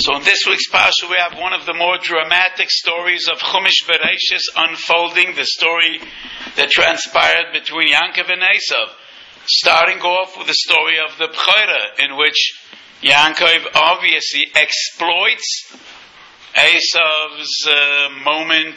So in this week's Parsha we have one of the more dramatic stories of Chumash Bereshis unfolding, the story that transpired between Yaakov and Esav, starting off with the story of the Bechorah, in which Yaakov obviously exploits Esav's moment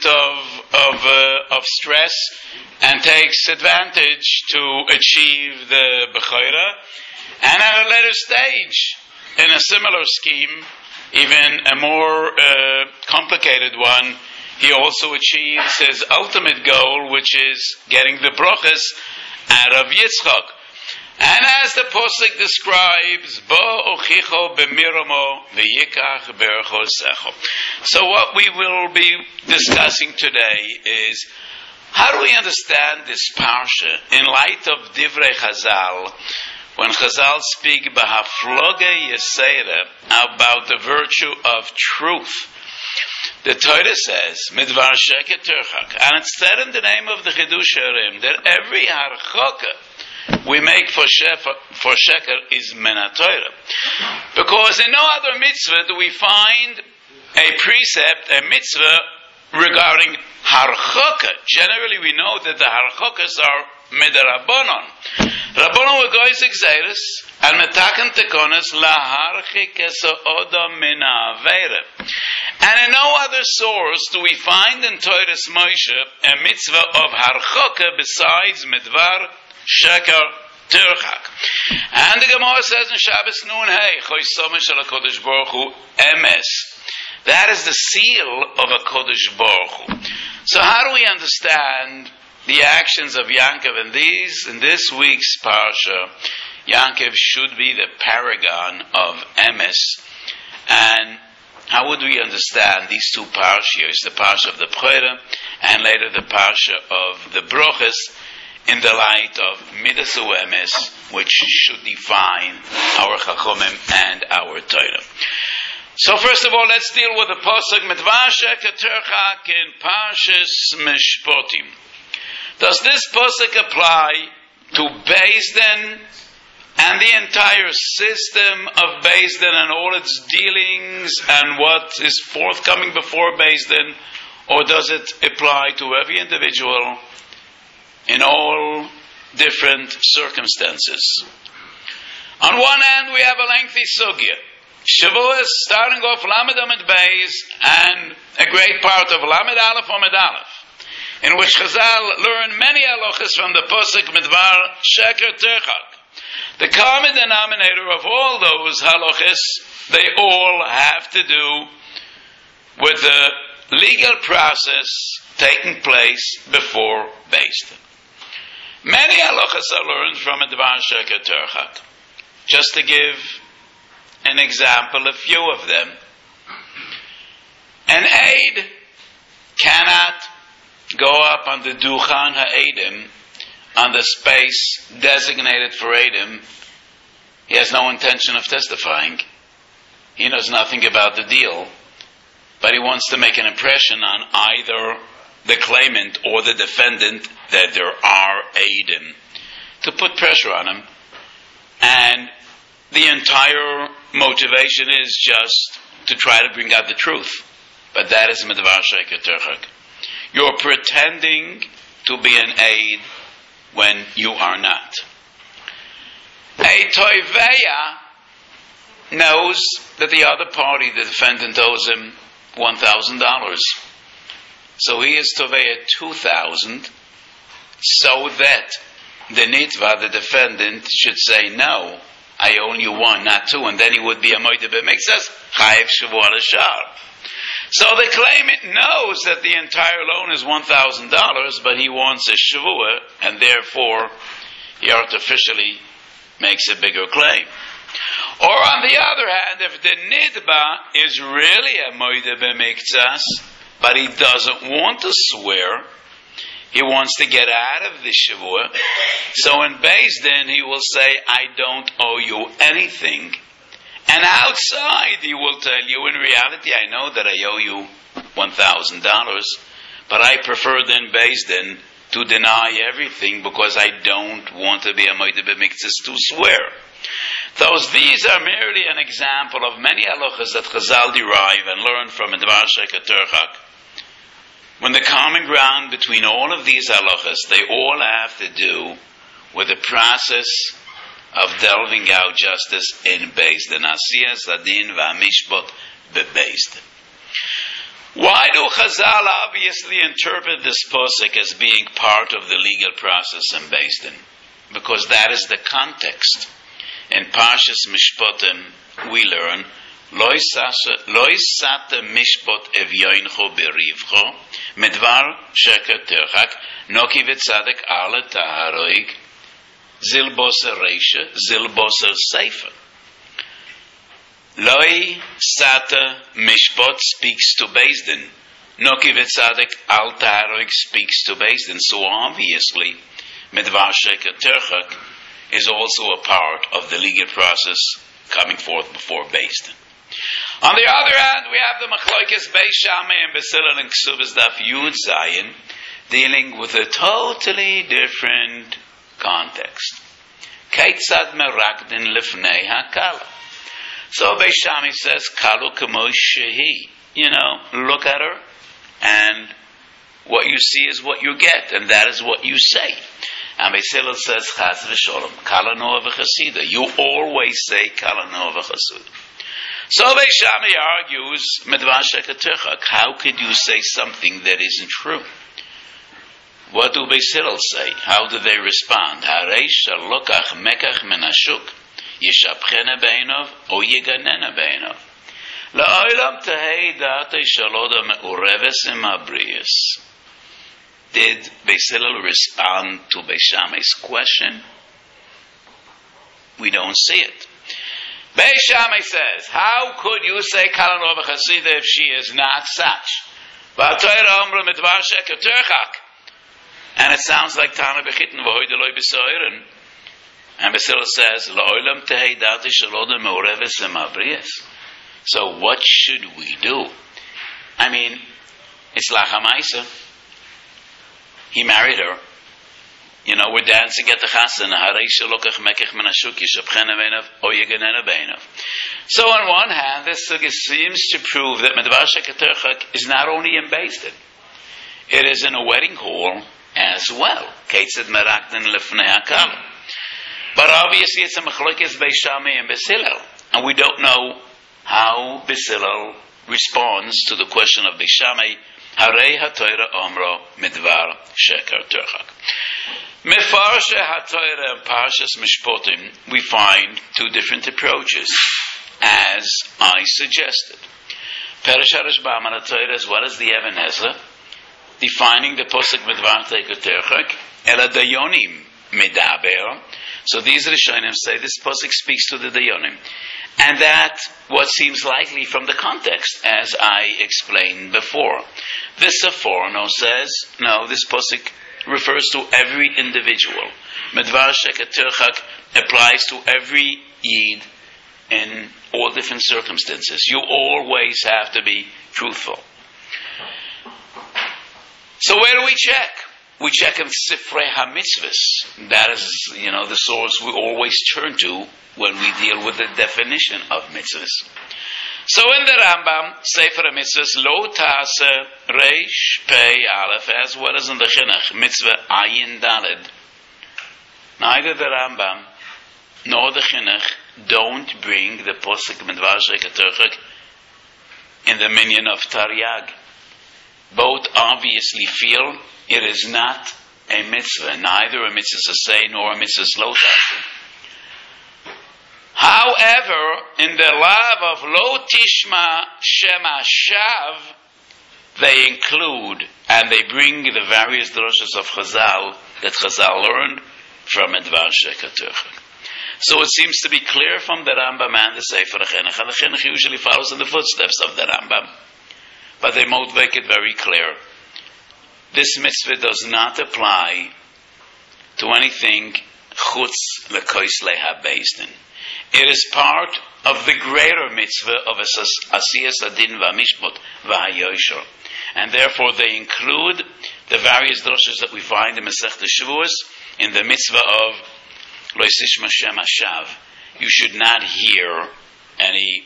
of stress and takes advantage to achieve the Bechorah, and at a later stage, in a similar scheme, even a more complicated one, he also achieves his ultimate goal, which is getting the brachas out of Yitzchak. And as the Pasuk describes, Bo uchicho b'miramo v'yikach berchosecho. So what we will be discussing today is, how do we understand this parsha in light of Divrei Chazal, when Chazal speak b'hafloge yesera about the virtue of truth? The Torah says, midvar sheker terchak, and it's said in the name of the Chidush Harim that every harchaka we make for sheker is mena Torah, because in no other mitzvah do we find a precept, a mitzvah regarding harchaka. Generally, we know that the harchakas are midarabonon. Rabbanon were goyis exeris and metaken tekonas laharchik esoodam mina avera. And in no other source do we find in Torah's Moshe a mitzvah of harchaka besides midvar sheker terchak. And the Gemara says in Shabbos Nun Hey, choisome shel HaKadosh Baruch Hu emes. That is the seal of a Kodesh Baruch Hu. So how do we understand the actions of Yaakov in this week's parsha? Yaakov should be the paragon of emes. And how would we understand these two parshas, the parsha of the Bechorah and later the parsha of the Brochus, in the light of Midas Emes, which should define our Chachomim and our Torah? So first of all, let's deal with the Pasuk Midvar sheker terchak in Parshas Mishpotim. Does this Pasuk apply to Beis Din and the entire system of Beis Din and all its dealings and what is forthcoming before Beis Din, or does it apply to every individual in all different circumstances? On one hand, we have a lengthy sugya. Shavuos, starting off Lamed Amid Beis, and a great part of Lamed Aleph Amid Aleph, in which Chazal learn many halachas from the Pasuk Midvar sheker terchak. The common denominator of all those halachas, they all have to do with the legal process taking place before Beis Din. Many halachas are learned from Midvar sheker terchak. Just to give an example, a few of them. An aid cannot go up on the Duchan HaEdim, on the space designated for Eidim. He has no intention of testifying. He knows nothing about the deal, but he wants to make an impression on either the claimant or the defendant that there are Eidim, to put pressure on him. And the entire motivation is just to try to bring out the truth. But that is Midvar sheker terchak. You're pretending to be an aid when you are not. A toiveya knows that the other party, the defendant, owes him $1,000. So he is toveya $2,000, so that the nitva, the defendant, should say, no, I owe you one, not two, and then he would be a moide b'mikzas, chayiv shavua l'shar. So the claimant knows that the entire loan is $1,000, but he wants a shavua, and therefore he artificially makes a bigger claim. Or on the other hand, if the nidba is really a moide b'mikzas, but he doesn't want to swear, he wants to get out of the shavua, so in Beis Din he will say, I don't owe you anything. And outside he will tell you, in reality, I know that I owe you $1,000, but I prefer in Beis Din to deny everything because I don't want to be a moide b'mikzas to swear. Thus, these are merely an example of many halachas that Chazal derive and learn from Dvar Sheker Terchak. When the common ground between all of these halachas, they all have to do with the process of delving out justice in Beis Din, Asiyas Adin v'Hamishpot beBeis Din. Why do Chazal obviously interpret this pasuk as being part of the legal process in Beis Din? Because that is the context. In Parshas Mishpotim, we learn, Loi sata mishpot evyoincho berivcho, medvar sheker terchak, noki v'tzadek ala taharoig, zilboser reisha, zilboser seifa. Loi sata mishpot speaks to Beis Din. Noki v'tzadek al taharoig speaks to Beis Din. So obviously, medvar sheker terchak is also a part of the legal process coming forth before Beis Din. On the other hand, we have the Machlokes Beis Shammai and Beis Hillel and Ksubas Daf Yud Zayin dealing with a totally different context. Keitzad merakdin lifnei hakala. So Beis Shammai says, Kalu k'mo shehi. Look at her, and what you see is what you get, and that is what you say. And Beis Hillel says, Chas v'sholom, kala noa v'chasida. You always say kala noa v'chasida. So Beis Shammai argues, Medvar Sheker Terchak, how could you say something that isn't true? What do Beis Hillel say? How do they respond? Harei shalokach mekach menashuk, yishapchena beinov, o yiganena beinov. La'olam tehei da'atei shaloda me'ureves imabrius. Did Beis Hillel respond to Beis Shammai's question? We don't see it. Beis Shammai says, how could you say Kala Noa v'Chasida if she is not such? V'Torah Omra Medvar Sheker Terchak. And it sounds like Tana B'Chitin v'Hoy Deloi B'Soiren. And Beis Hillel says, La'olam tehei da'atei shaloda me'ureves imabrius. So what should we do? I mean, it's Lachamaisa. He married her. We're dancing at the chasana. So on one hand, this sugya seems to prove that Medvar Sheker Terchak is not only in Beis Din, it is in a wedding hall as well. But obviously it's a machlokes Beis Shammai and Beis Hillel, and we don't know how Beis Hillel responds to the question of Beis Shammai. Harei HaTorah Omro Medvar Sheker Terchak. Mefarshe HaTorah and Parshas Mishpotim, we find two different approaches, as I suggested. Perush HaRashbam on HaTorah as well as the Even Ezra, defining the Posuk Medvar Sheker Terchak, Ela Dayonim Medaber. So these Rishonim say this Posuk speaks to the Dayonim. And that what seems likely from the context, as I explained before. The Seforno says, no, this posuk refers to every individual. Medvar Sheker Terchak applies to every Yid in all different circumstances. You always have to be truthful. So where do we check? We check in Sifrei HaMitzvahs. That is, the source we always turn to when we deal with the definition of mitzvahs. So in the Rambam, Sefer HaMitzvahs, Lo Tase Reish Pei Aleph, as well as in the Chinuch, Mitzvah Ayin Daled. Neither the Rambam nor the Chinuch don't bring the Posuk Medvar Sheker Terchak in the minyan of Taryag. Both obviously feel it is not a mitzvah, neither a mitzvah say nor a mitzvah lo tase. However, in the law of Lo Tishma Shema Shav, they include and they bring the various droshes of Chazal that Chazal learned from Medvar Sheker Terchak. So it seems to be clear from the Rambam and the Sefer HaChinuch, and the Chinuch usually follows in the footsteps of the Rambam, but they both make it very clear. This mitzvah does not apply to anything chutz lekois leha Beis Din. It is part of the greater mitzvah of Asiyas Adin v'Hamishpot v'Hayoshor. And therefore they include the various droshes that we find in Masechta Shavuos in the mitzvah of Lo Tishma Shema Shav. you should not hear any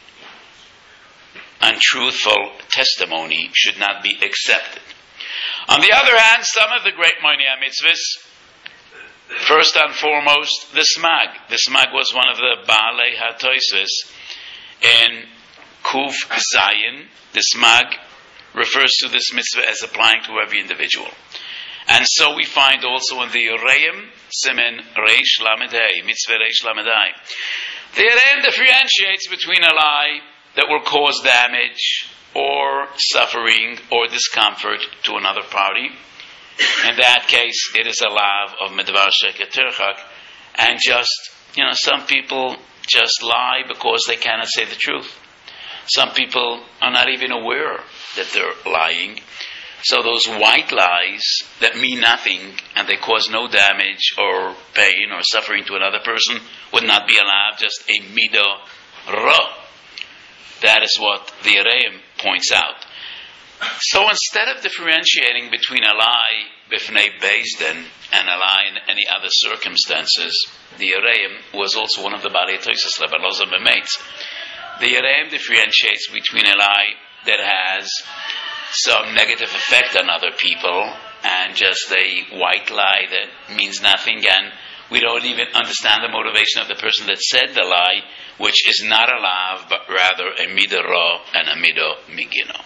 untruthful testimony, should not be accepted. On the other hand, some of the great Moinei mitzvahs, first and foremost, the Smag. The Smag was one of the Baalei HaToises in Kuf Zayin. The Smag refers to this mitzvah as applying to every individual. And so we find also in the Yereim, Simen Reish Lamedei, Mitzvah Reish Lamedei. The Yereim differentiates between a lie that will cause damage or suffering or discomfort to another party. In that case, it is a lav of Midvar Sheker Terchak. And just, some people just lie because they cannot say the truth. Some people are not even aware that they're lying. So those white lies that mean nothing and they cause no damage or pain or suffering to another person would not be allowed, just a midah ra. That is what the Yereim points out. So instead of differentiating between a lie b'fnei Beis Din and a lie in any other circumstances, the Yereim was also one of the Baalei Toises Lebalozah B'meitz. The Yereim differentiates between a lie that has some negative effect on other people and just a white lie that means nothing, and we don't even understand the motivation of the person that said the lie, which is not a lav but rather a midah ra and a midah migino.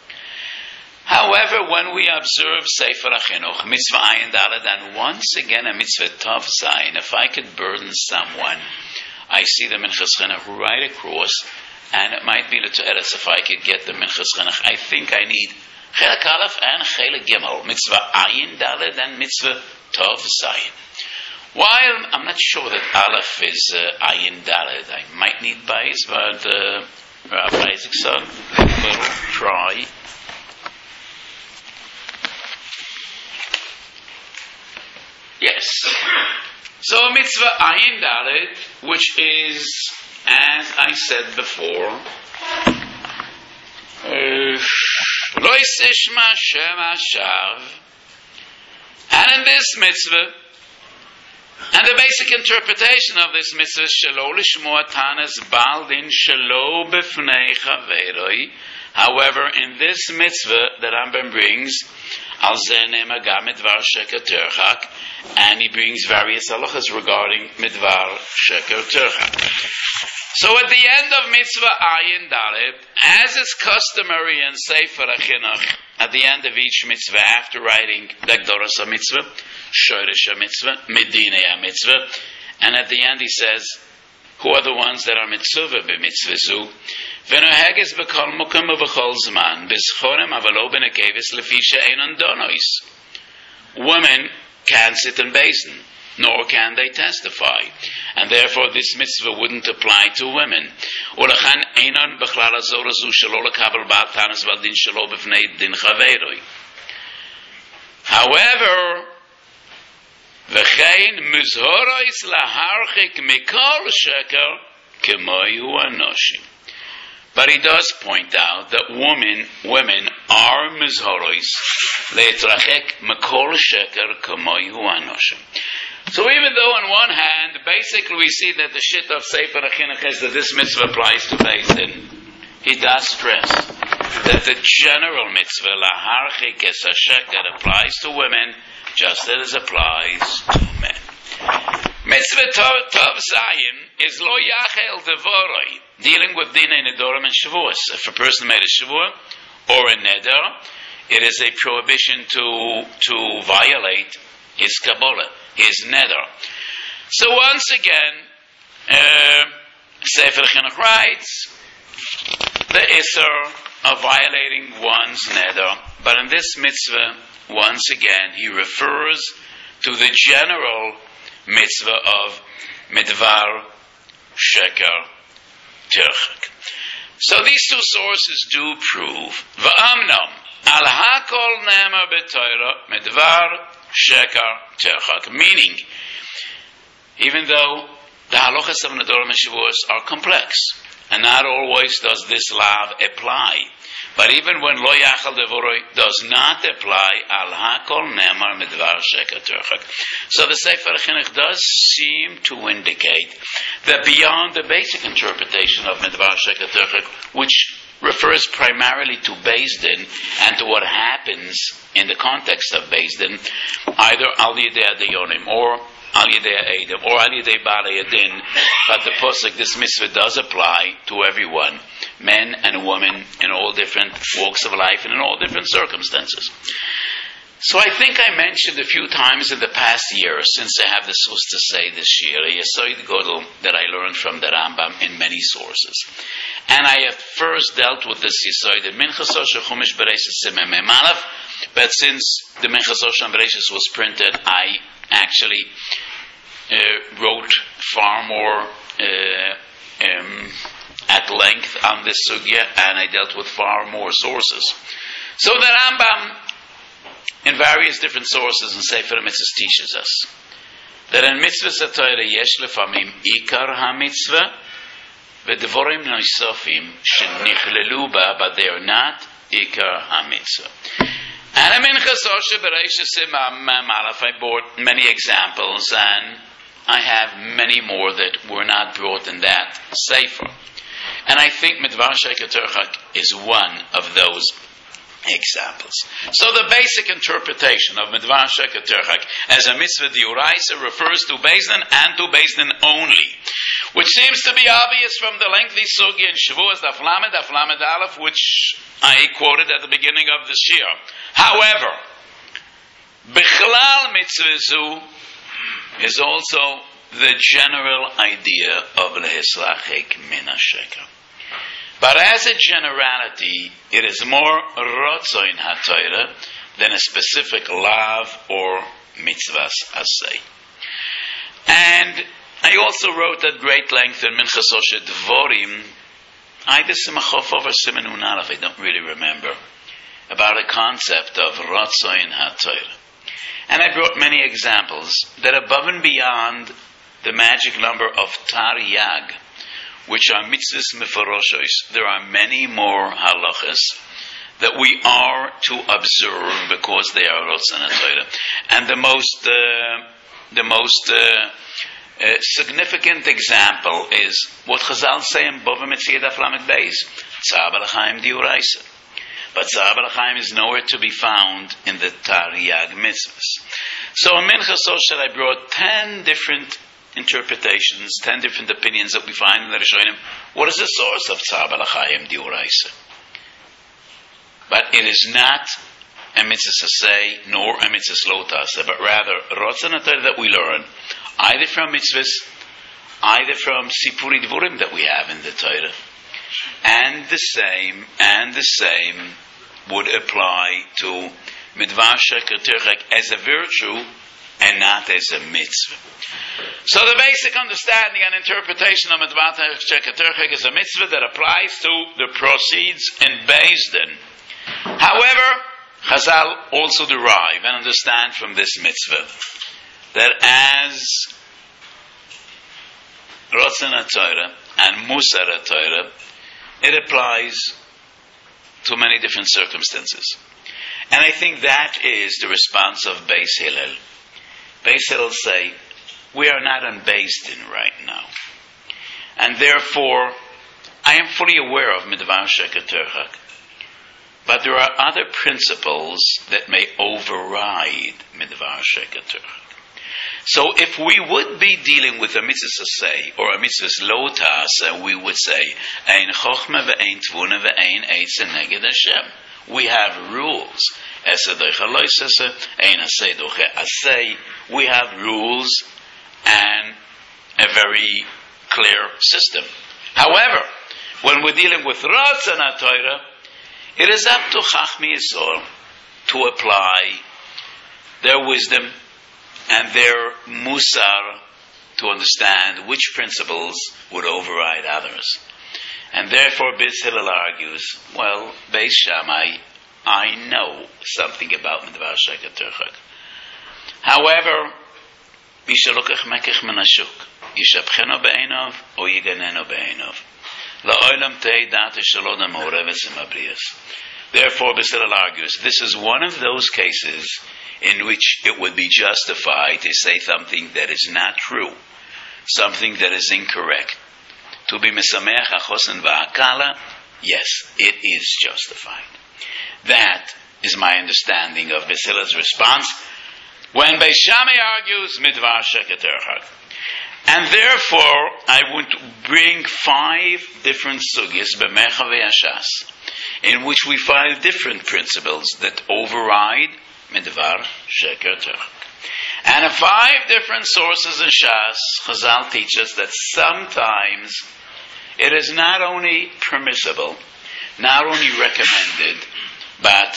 However, when we observe Sefer HaChinuch, Mitzvah Ayin Daled, and once again a Mitzvah Tov Zayin, if I could burden someone, I see the Minchas Chinuch right across, and it might be the Te'eretz if I could get the Minchas Chinuch. I think I need Chelek Aleph and Chelek Gimel, Mitzvah Ayin Daled and Mitzvah Tov Zayin. While I'm not sure that Aleph is Ayin Daled, I might need Beis, but Rabbi Isaacson will try. Yes. So Mitzvah Ayin Daled, which is, as I said before, Lois Ishma Shem Hashav, and in this mitzvah, and the basic interpretation of this mitzvah, Shelo Lishmoa Tanas Baal Din Shelo B'fnei Chaveroi. However, in this mitzvah that Rambam brings, Al Zeh Ne'emar Gam Midvar Sheker Terchak, and he brings various halachas regarding Midvar Sheker Terchak. So at the end of Mitzvah Ayin Daled, as is customary in Sefer HaChinuch, at the end of each mitzvah, after writing the Gdoros HaMitzvah, Shoresh HaMitzvah, Medinei HaMitzvah, and at the end he says, who are the ones that are mitzvah b'mitzvah zu? V'noheges b'kol mukim u'v'chol zman, b'schorem avalo b'nekevis lefi she'enon donois. Women can't sit in basin, nor can they testify, and therefore this mitzvah wouldn't apply to women. Ulachan einon b'chlal hazor zu shelo lekabel ba'al tanas v'al din shelo b'fnei din chaveroi. However, v'chein mizhorois laharchik mikol sheker k'moyu anoshim. But he does point out that women are mizhorois leitrachek mikol sheker k'moyu anoshim. So even though on one hand, basically we see that the shit of Sefer HaChinuch is that this mitzvah applies to Beis Din, he does stress that the general mitzvah, laharchik es hasheker, applies to women just as it applies to men. Mitzvah Tov Zayin is lo yachel devoroi, dealing with dinei nedorim and shavuos. If a person made a shavua or a neder, it is a prohibition to violate his kabbalah, his neder. So once again, Sefer HaChinuch writes the isser of violating one's neder, but in this mitzvah, once again, he refers to the general mitzvah of Midvar Sheker Terchak. So these two sources do prove V'amnom al hakol ne'emar b'Torah Midvar Sheker Terchak, meaning even though the halachas of Nedorim and Shavuos are complex, and not always does this lav apply, But even when lo yachal devoroi does not apply, al hakol nemar midvar sheker terchak. So the Sefer Chinuch does seem to indicate that beyond the basic interpretation of midvar sheker terchak, which refers primarily to Beis Din and to what happens in the context of Beis Din, either al yidei adayonim or al yidei edim or al yidei balei adin, but the pasuk, this mitzvah does apply to everyone, men and women in all different walks of life and in all different circumstances. So I think I mentioned a few times in the past year, since I have the source to say this year, a Yesod Godel that I learned from the Rambam in many sources. And I have first dealt with this Yesod in Minchas Osher Chumash Bereishis Simei Mem Aleph, but since the Minchas Osher Bereishis was printed, I actually wrote far more at length on this sugya, and I dealt with far more sources. So the Rambam, in various different sources in Sefer HaMitzvahs, teaches us that in mitzvahs HaTorah yesh lefamim ikar ha-mitzvah v'devorim noisofim shenichlelu ba, but they are not ikar ha-mitzvah. And in Minchas Osher Bereishis Simei Mem Aleph, I brought many examples, and I have many more that were not brought in that Sefer. And I think Midvar Sheker Terchak is one of those examples. So the basic interpretation of Midvar Sheker Terchak as a mitzvah d'oraisa refers to Beis Din and to Beis Din only, which seems to be obvious from the lengthy sugya in Shavuos Daf Lamed Aleph, which I quoted at the beginning of this year. However, Bichlal mitzvah zu is also the general idea of lehislachek min hasheker. But as a generality, it is more rotzoin haTorah than a specific lav or mitzvahs asay. And I also wrote at great length in Minchas Osher Dvorim, either Simachov over Siman Nun Aleph, I don't really remember, about a concept of rotzoin haTorah. And I brought many examples that above and beyond the magic number of Taryag, which are mitzvahs mefaroshois, there are many more halachas that we are to observe because they are rotzon haTorah. And the most significant example is what Chazal say in Bava Metzia Daf Lamed Beis, Tzar Balachayim D'Oraisa. But Tzar Balachayim is nowhere to be found in the Taryag mitzvahs. So in Minchas Osher I brought 10 different interpretations, 10 different opinions that we find in the Rishonim. What is the source of Tzar Balachayim D'Oraisa? But it is not a mitzvah say nor a mitzvah lo tasa, but rather rotzon haTorah that we learn either from mitzvahs, either from Sipuri Dvurim that we have in the Torah, and the same would apply to Midvar Sheker Terchak as a virtue and not as a mitzvah. So the basic understanding and interpretation of Midvar Sheker Terchak is a mitzvah that applies to the proceeds in Beis Din. However, Chazal also derive and understand from this mitzvah that as Rotzon haTorah and Musar haTorah, it applies to many different circumstances. And I think that is the response of Beis Hillel. Beis Hillel say, we are not on Beis Din right now. And therefore, I am fully aware of Midvar Sheker Terchak. But there are other principles that may override Midvar Sheker Terchak. So if we would be dealing with a mitzvah say or a mitzvah lo ta'asa, we would say, Ein chochma ve'ein tvuna ve'ein eitz neged Hashem. We have rules. We have rules and a very clear system. However, when we're dealing with Rotzon haTorah, it is up to Chachmi Yisrael to apply their wisdom and their musar to understand which principles would override others. And therefore Beis Hillel argues, well, Beis Shammai, I know something about Midvar Sheker Terchak. However, Yishalokach mekech menashuk, Yishabcheno be'enov, or Yiganeno be'enov. La'olam Therefore, Basil argues, this is one of those cases in which it would be justified to say something that is not true, something that is incorrect. To be Mesamech HaChosen V'Hakala, yes, it is justified. That is my understanding of Basila's response when Beis Shammai argues Midvar Sheker Terchak. And therefore, I would bring 5 different sugyas, B'mecha V'Yashas, in which we find different principles that override Midvar Sheker Terchak. And in 5 different sources in Shas, Chazal teach us that sometimes it is not only permissible, not only recommended, but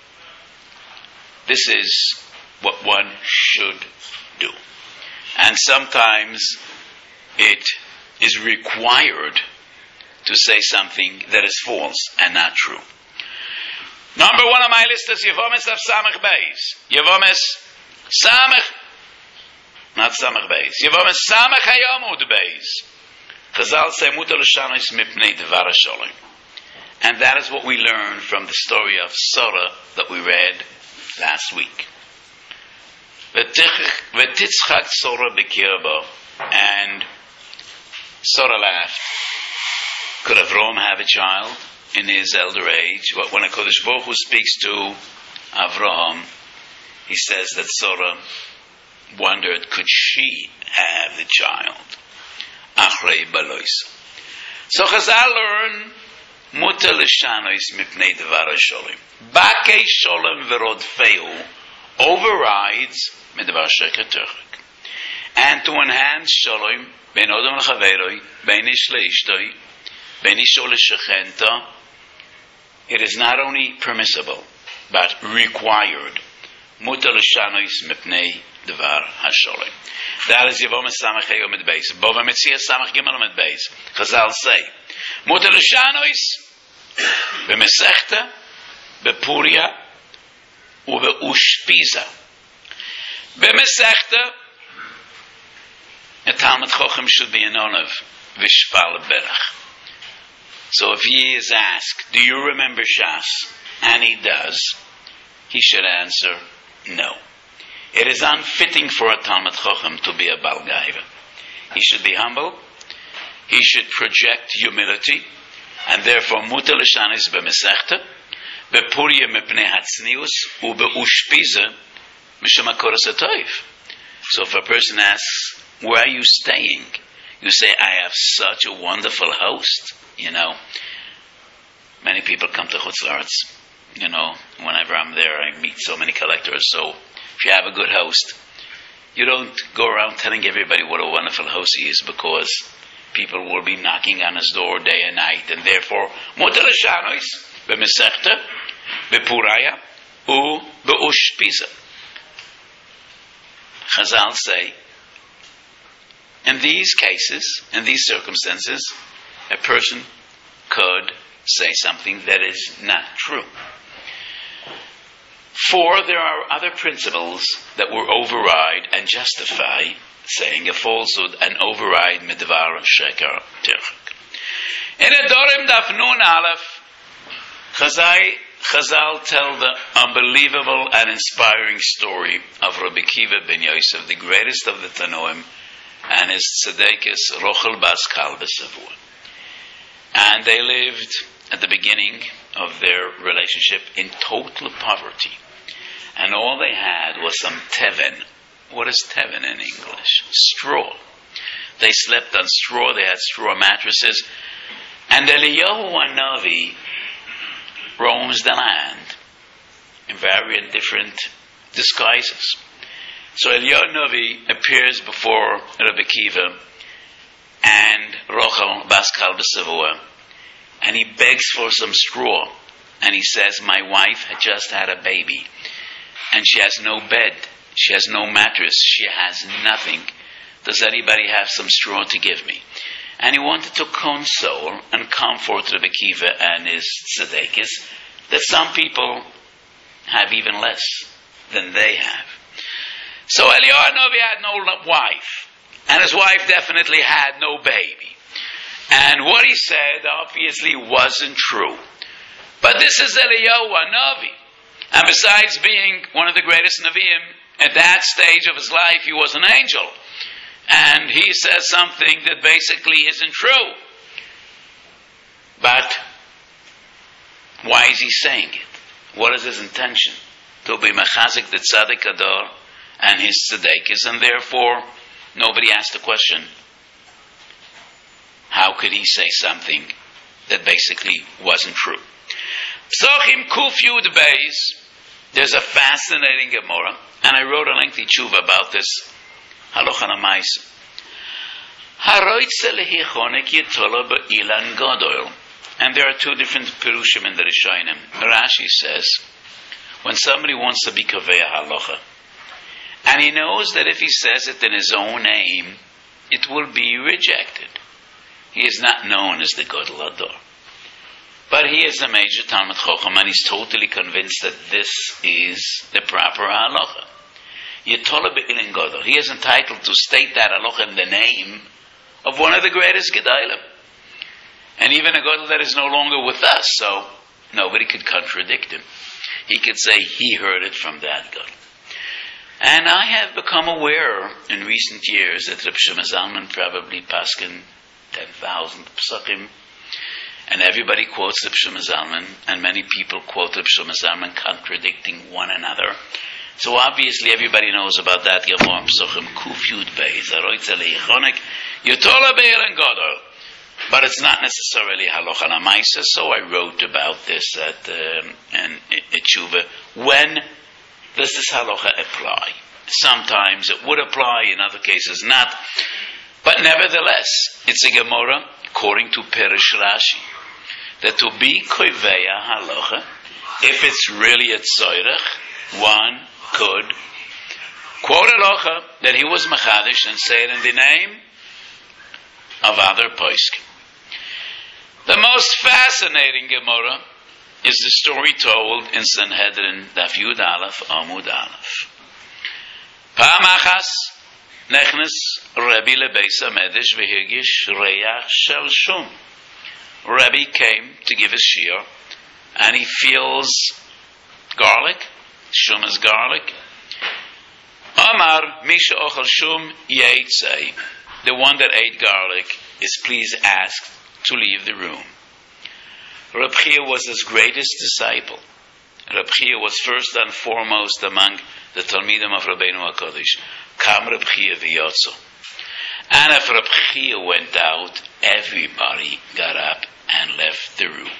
this is what one should do. And sometimes it is required to say something that is false and not true. Number 1 on my list is Yevomes of Samach Beis. Yevomes Samach, not Samach Beis. Yevomes Samach Hayamud Beis. Chazal say Mutar L'Shanos Mipnei Devar HaSholem. And that is what we learned from the story of Sarah that we read last week. V'titzchak Sarah b'kirba, and Sarah laughed. Could Avram have a child in his elder age? When HaKadosh Baruch Hu speaks to Avraham, he says that Sarah wondered, could she have the child? Achrei balois. So Chazal learn Mutar L'Shanos Mipnei Devar HaSholem. Bakei Sholem V'rodfeu overrides Midvar Sheker Terchak. And to enhance Sholem, Ben Odom L'Chaveroi, Ben Ish Le'ishtoi, Ben Isho L'Shechenta, it is not only permissible, but required. Mutar L'Shanos Mipnei Devar HaSholem. That is Yevomes Samach Hayom Beis. Bova Metzia Samach Gimel Med Beis. Chazal say, Mutar L'Shanos B'Mesechta, B'Puria, U'Ushpiza. B'Mesechta, a Talmud Chochem should be an onav, Vishpal Berach. So if he is asked, do you remember Shas? And he does, he should answer, no. It is unfitting for a Talmud Chochem to be a Bal Gaiva. He should be humble, he should project humility, and therefore Mutar L'Shanos B'Mesechta, B'Puria Mipnei Hatznius, U'Ushpiza Mishum HaKoros HaToiv. So if a person asks, where are you staying? You say, I have such a wonderful host. Many people come to Chutz La'aretz. Whenever I'm there, I meet so many collectors. So if you have a good host, you don't go around telling everybody what a wonderful host he is, because people will be knocking on his door day and night. And therefore, Mutar L'Shanos B'Mesechta, B'Puraya, U'Ushpiza. Chazal say, in these cases, in these circumstances, a person could say something that is not true. 4, there are other principles that will override and justify saying a falsehood and override Midvar Sheker Terchak. In Adorim Daf Nun Aleph, Chazal tell the unbelievable and inspiring story of Rabbi Kiva ben Yosef, the greatest of the Tanoim, and his tzedekis Rochel Bas Kalba Savua. And they lived at the beginning of their relationship in total poverty. And all they had was some teven. What is teven in English? Straw. They slept on straw, they had straw mattresses. And Eliyahu HaNavi roams the land in various different disguises. So Eliyahu HaNavi appears before Rabbi Kiva and Rochel Bas Kalba Savua, and he begs for some straw. And he says, my wife had just had a baby, and she has no bed, she has no mattress, she has nothing. Does anybody have some straw to give me? And he wanted to console and comfort Rabbi Kiva and his tzedekis that some people have even less than they have. So Eliyahu HaNavi had no wife, and his wife definitely had no baby. And what he said obviously wasn't true. But this is Eliyahu, a Navi. And besides being one of the greatest Naviim, at that stage of his life, he was an angel. And he says something that basically isn't true. But why is he saying it? What is his intention? To be mechazik the tzaddik ador and his tzedekis, and therefore nobody asked the question, how could he say something that basically wasn't true? Psachim Kuf Yud Beis, there's a fascinating Gemara, and I wrote a lengthy tshuva about this. Halocha Namaisa. Haroitze lehichonek yitola be'ilan gadol. And there are two different perushim in the Rishonim. Rashi says, when somebody wants to be kaveya halacha, and he knows that if he says it in his own name, it will be rejected. He is not known as the Gadol Ador. But he is a major Talmud Chacham, and he's totally convinced that this is the proper halacha. Yitola be'ilin Gadol. He is entitled to state that halacha in the name of one of the greatest Gedalim. And even a Gadol that is no longer with us, so nobody could contradict him. He could say he heard it from that Gadol. And I have become aware in recent years that Reb Shlomo Zalman probably paskin 10,000 psachim, and everybody quotes Reb Shlomo Zalman, and many people quote Reb Shlomo Zalman contradicting one another. So obviously everybody knows about that Gemara Psachim Kuf Yud Beis Haroitze lehichonek yitola be'ilin gadol. But it's not necessarily halacha namaisa, so I wrote about this at tshuva. When does this halacha apply? Sometimes it would apply, in other cases not. But nevertheless, it's a Gemara, according to Perish Rashi, that to be koiveya halacha, if it's really a tzorech, one could quote halacha that he was machadish and say it in the name of other poskim. The most fascinating Gemara is the story told in Sanhedrin Daf Yud Aleph Amud Aleph. Pa'am achas nechnes Rabbi lebeis hamedrash v'hirgish reach shel shum. Rabbi came to give his shiur, and he feels garlic. Shum is garlic. Amar misha ochel shum yeitzei. The one that ate garlic is please asked to leave the room. Reb Chia was his greatest disciple. Reb Chia was first and foremost among the Talmidim of Rabbeinu HaKadosh. Kam Reb Chia v'yotzo. And if Reb Chia went out, everybody got up and left the room.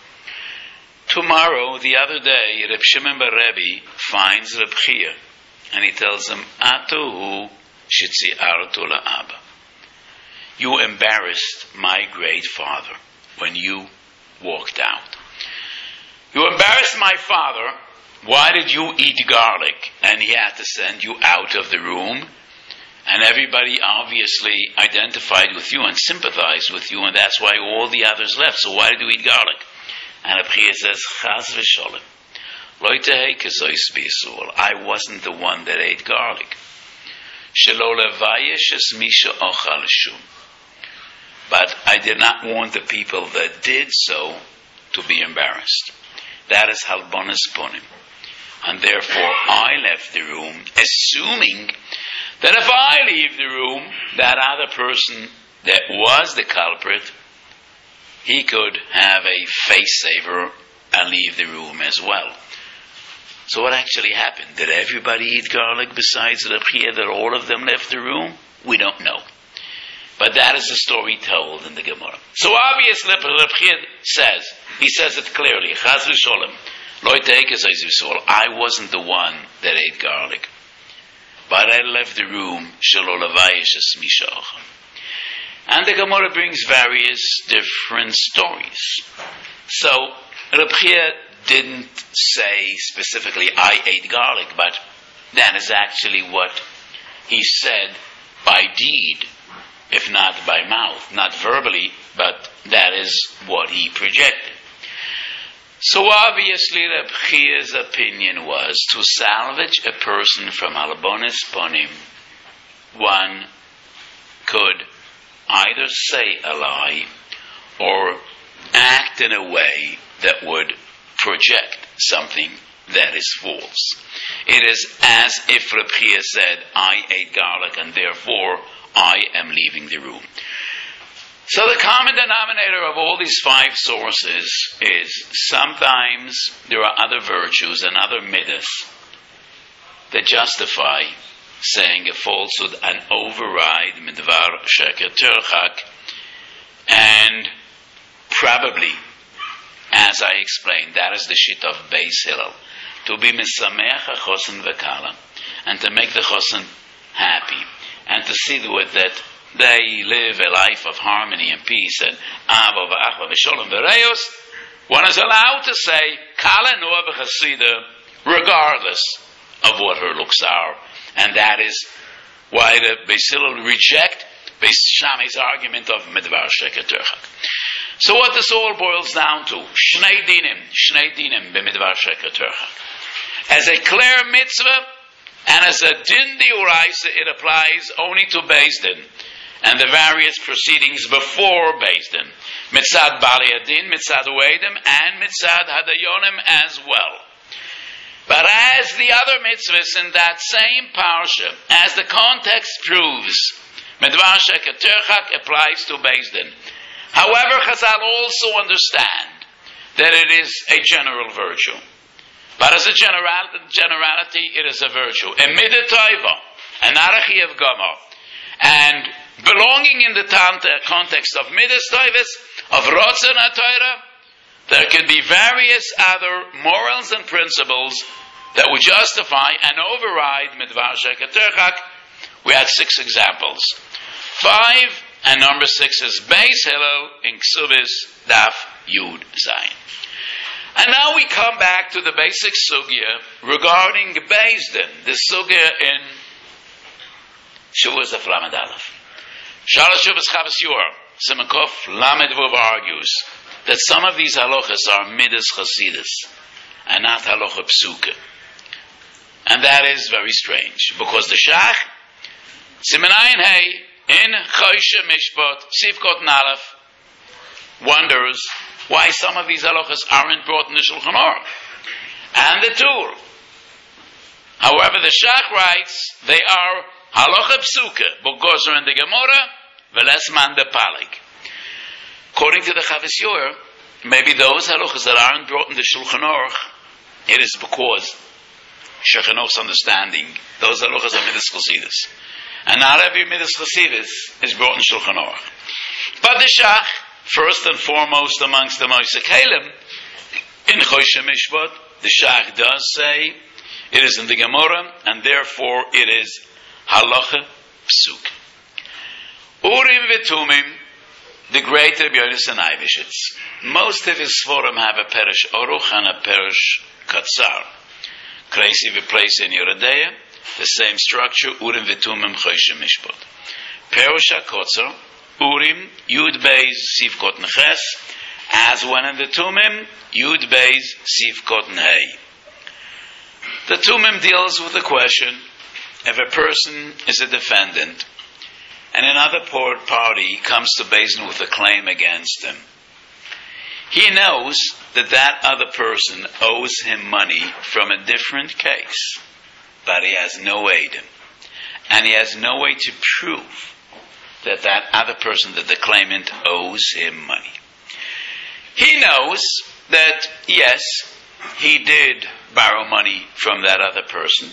Tomorrow, the other day, Reb Shimon bar Rebbe finds Reb Chia, and he tells him, Atuhu shitzi'artu la'aba. You embarrassed my great father when you walked out. You embarrassed my father. Why did you eat garlic? And he had to send you out of the room. And everybody obviously identified with you and sympathized with you, and that's why all the others left. So why did you eat garlic? And Reb Chia says, Chas v'sholem, lo tehei kezois b'Yisrael. I wasn't the one that ate garlic. Shelo levayesh es misha ochal shum. But I did not want the people that did so to be embarrassed. That is halbonis ponim. And therefore I left the room, assuming that if I leave the room, that other person that was the culprit, he could have a face saver and leave the room as well. So what actually happened? Did everybody eat garlic besides Reb Chia, that all of them left the room? We don't know. But that is the story told in the Gemara. So obviously, Reb Chia says, he says it clearly, Chas v'sholem, lo tehei kezois b'Yisrael. I wasn't the one that ate garlic, but I left the room, shelo levayesh es misha ochal. And the Gemara brings various different stories. So Reb Chia didn't say specifically, I ate garlic, but that is actually what he said by deed, if not by mouth, not verbally, but that is what he projected. So obviously Reb Chia's opinion was to salvage a person from halbonis ponim, one could either say a lie or act in a way that would project something that is false. It is as if Reb Chia said, I ate garlic and therefore I am leaving the room. So the common denominator of all these five sources is sometimes there are other virtues and other midas that justify saying a falsehood and override midvar sheker terchak, and probably, as I explained, that is the shit of Beis Hillel, to be misameach chosen v'kala, and to make the chosen happy, and to see to it that they live a life of harmony and peace and ava v'achva v'sholom v'reos. One is allowed to say kala noa v'chasida regardless of what her looks are, and that is why the Beis Hillel reject Beis Shammai's argument of midvar sheker terchak. So what this all boils down to, shnei dinim b'midvar sheker terchak. As a clear mitzvah and as a din diuraisa, it applies only to Beis Din and the various proceedings before Beis Din, mitzad bali adin, mitzad uedim, and mitzad hadayonim as well. But as the other mitzvahs in that same parsha, as the context proves, midvar sheker terchak applies to Beis Din. However, Chazal also understand that it is a general virtue. But as a generality, it is a virtue. A midah tova, an arachi of gama, and belonging in the context of midas tovas, of rotzon HaTorah, there can be various other morals and principles that would justify and override midvar sheker terchak. We had 6 examples. 5 and number 6 is Beis Hillel in Ksubis Daf Yud Zayin. And now we come back to the basic sugya regarding Beis Din, the sugya in Shulas of Lamed Aleph. Shalosh Shuvas Chavas Yor, Simakov Lamed Vuv argues that some of these halachas are midas chasidus and not halacha psuke. And that is very strange, because the Shach, Simenayin Hey, in Choshe Mishpat, Sivkot Nalef, wonders why some of these halachas aren't brought in the Shulchan Aruch and the Tur. However, the Shach writes they are halacha psuke, because they're in the Gemara, velesman de palig. According to the Chavas Yor, maybe those halachas that aren't brought in the Shulchan Aruch, it is because Shulchan Aruch's understanding those halachas are midas chasidus, and not every midas chasidus is brought in Shulchan Aruch. But the Shach, first and foremost amongst the Moshe Kalim, in Choshe Mishpat, the Shach does say it is in the Gemara, and therefore it is halacha psuk. Urim v'tumim, the great Rabbi Yonasan Eibeshitz, most of his Sforim have a perish Aruch and a perish Katzar. Kreisi v'pleis in Yeridea, the same structure, Urim v'tumim Choshe Mishpat. Perish HaKotzar, Urim, Yud Beis, Sivkot Neches, as when in the Tumim, Yud Beis, Sivkot Nei. The Tumim deals with the question, if a person is a defendant, and another party comes to Beis Din with a claim against him, he knows that that other person owes him money from a different case, but he has no eidim, and he has no way to prove that that other person, that the claimant, owes him money. He knows that, yes, he did borrow money from that other person,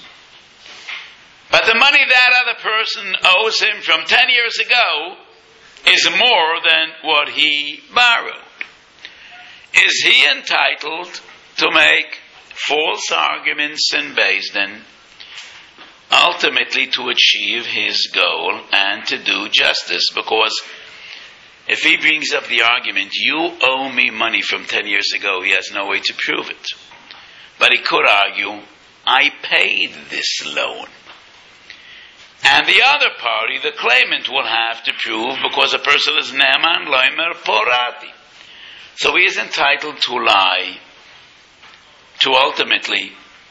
but the money that other person owes him from 10 years ago is more than what he borrowed. Is he entitled to make false arguments in Beis Din, ultimately to achieve his goal and to do justice? Because if he brings up the argument, you owe me money from 10 years ago, he has no way to prove it. But he could argue, I paid this loan. And the other party, the claimant, will have to prove, because a person is Ne'eman Loimer Porati. So he is entitled to lie, to ultimately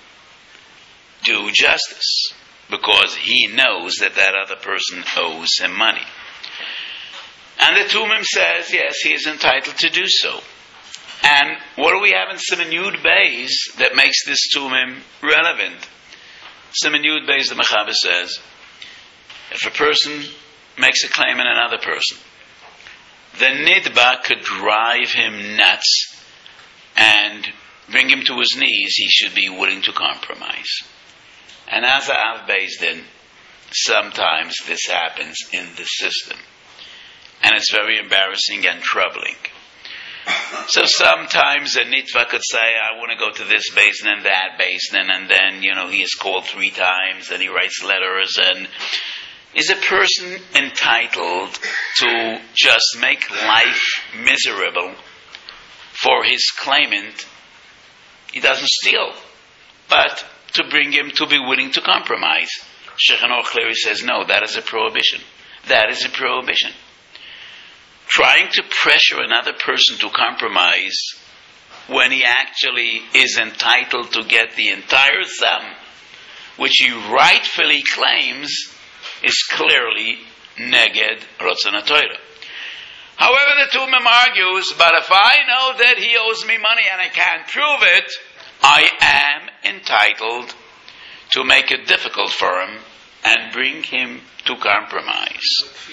do justice, because he knows that that other person owes him money. And the Tumim says, yes, he is entitled to do so. And what do we have in Siman Yud Beis that makes this Tumim relevant? Siman Yud Beis, the Mechaber says, if a person makes a claim on another person, the Nidba could drive him nuts and bring him to his knees. He should be willing to compromise. And as Av Beis Din, sometimes this happens in the system. And it's very embarrassing and troubling. So sometimes a nitva could say, I want to go to this Beis Din and that Beis Din, and then, he is called 3 times, and he writes letters, and is a person entitled to just make life miserable for his claimant? He doesn't steal, but to bring him to be willing to compromise. Shulchan Aruch clearly says, no, that is a prohibition. That is a prohibition. Trying to pressure another person to compromise when he actually is entitled to get the entire sum, which he rightfully claims, is clearly neged Ratzon HaTorah. However, the Tumim argues, but if I know that he owes me money and I can't prove it, I am entitled to make it difficult for him and bring him to compromise.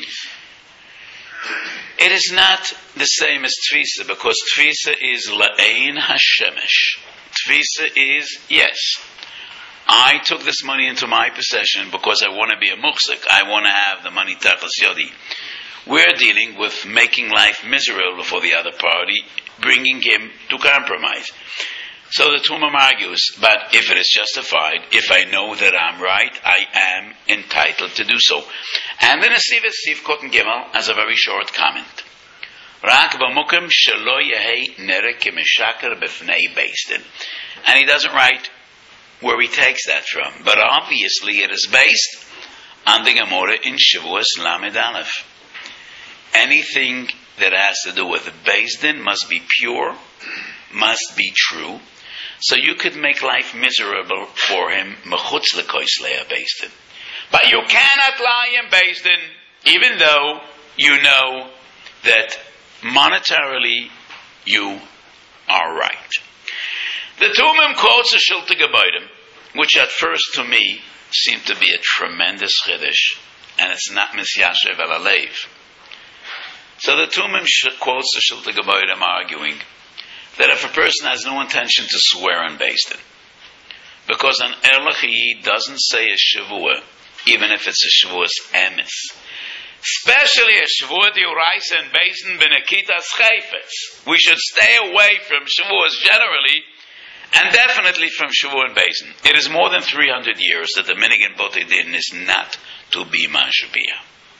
It is not the same as Tfisa, because Tfisa is La'ein HaShemesh. Tfisa is, yes, I took this money into my possession because I want to be a muhsik. I want to have the money tachas yodi. We're dealing with making life miserable for the other party, bringing him to compromise. So the Tumim argues, but if it is justified, if I know that I'm right, I am entitled to do so. And the Nesiv Sif Koten Gimel has a very short comment. Rak b'mukim shelo yehei nerek k'mishaker b'fnei Beis Din. And he doesn't write where he takes that from, but obviously it is based on the Gemara in Shavuos Lamed Aleph. Anything that has to do with Beis Din must be pure, must be true. So you could make life miserable for him, mechutz lekois leah Beis Din. But you cannot lie in Beis Din, even though you know that monetarily you are right. The Tumim quotes a Shiltei Gebayrim, which at first to me seemed to be a tremendous chiddush, and it's not misyashev el alev. So the Tumim quotes the Shiltei Gebayrim arguing that if a person has no intention to swear in Beis Din, because an Erlich Yid doesn't say a Shavua, even if it's a Shavuos Emes, especially a Shavuot D'Oraisa and Beis Din B'Nekitas Chayfetz, we should stay away from Shavuos generally, and definitely from Shavuot and Beis Din. It is more than 300 years that the Minhag in Botei Din is not to be mashbiah.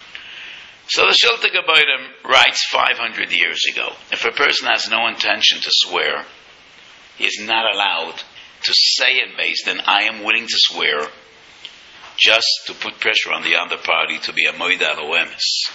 So the Shiltei Gebayrim writes 500 years ago, if a person has no intention to swear, he is not allowed to say in Beis Din, I am willing to swear, just to put pressure on the other party to be a moida aloemis.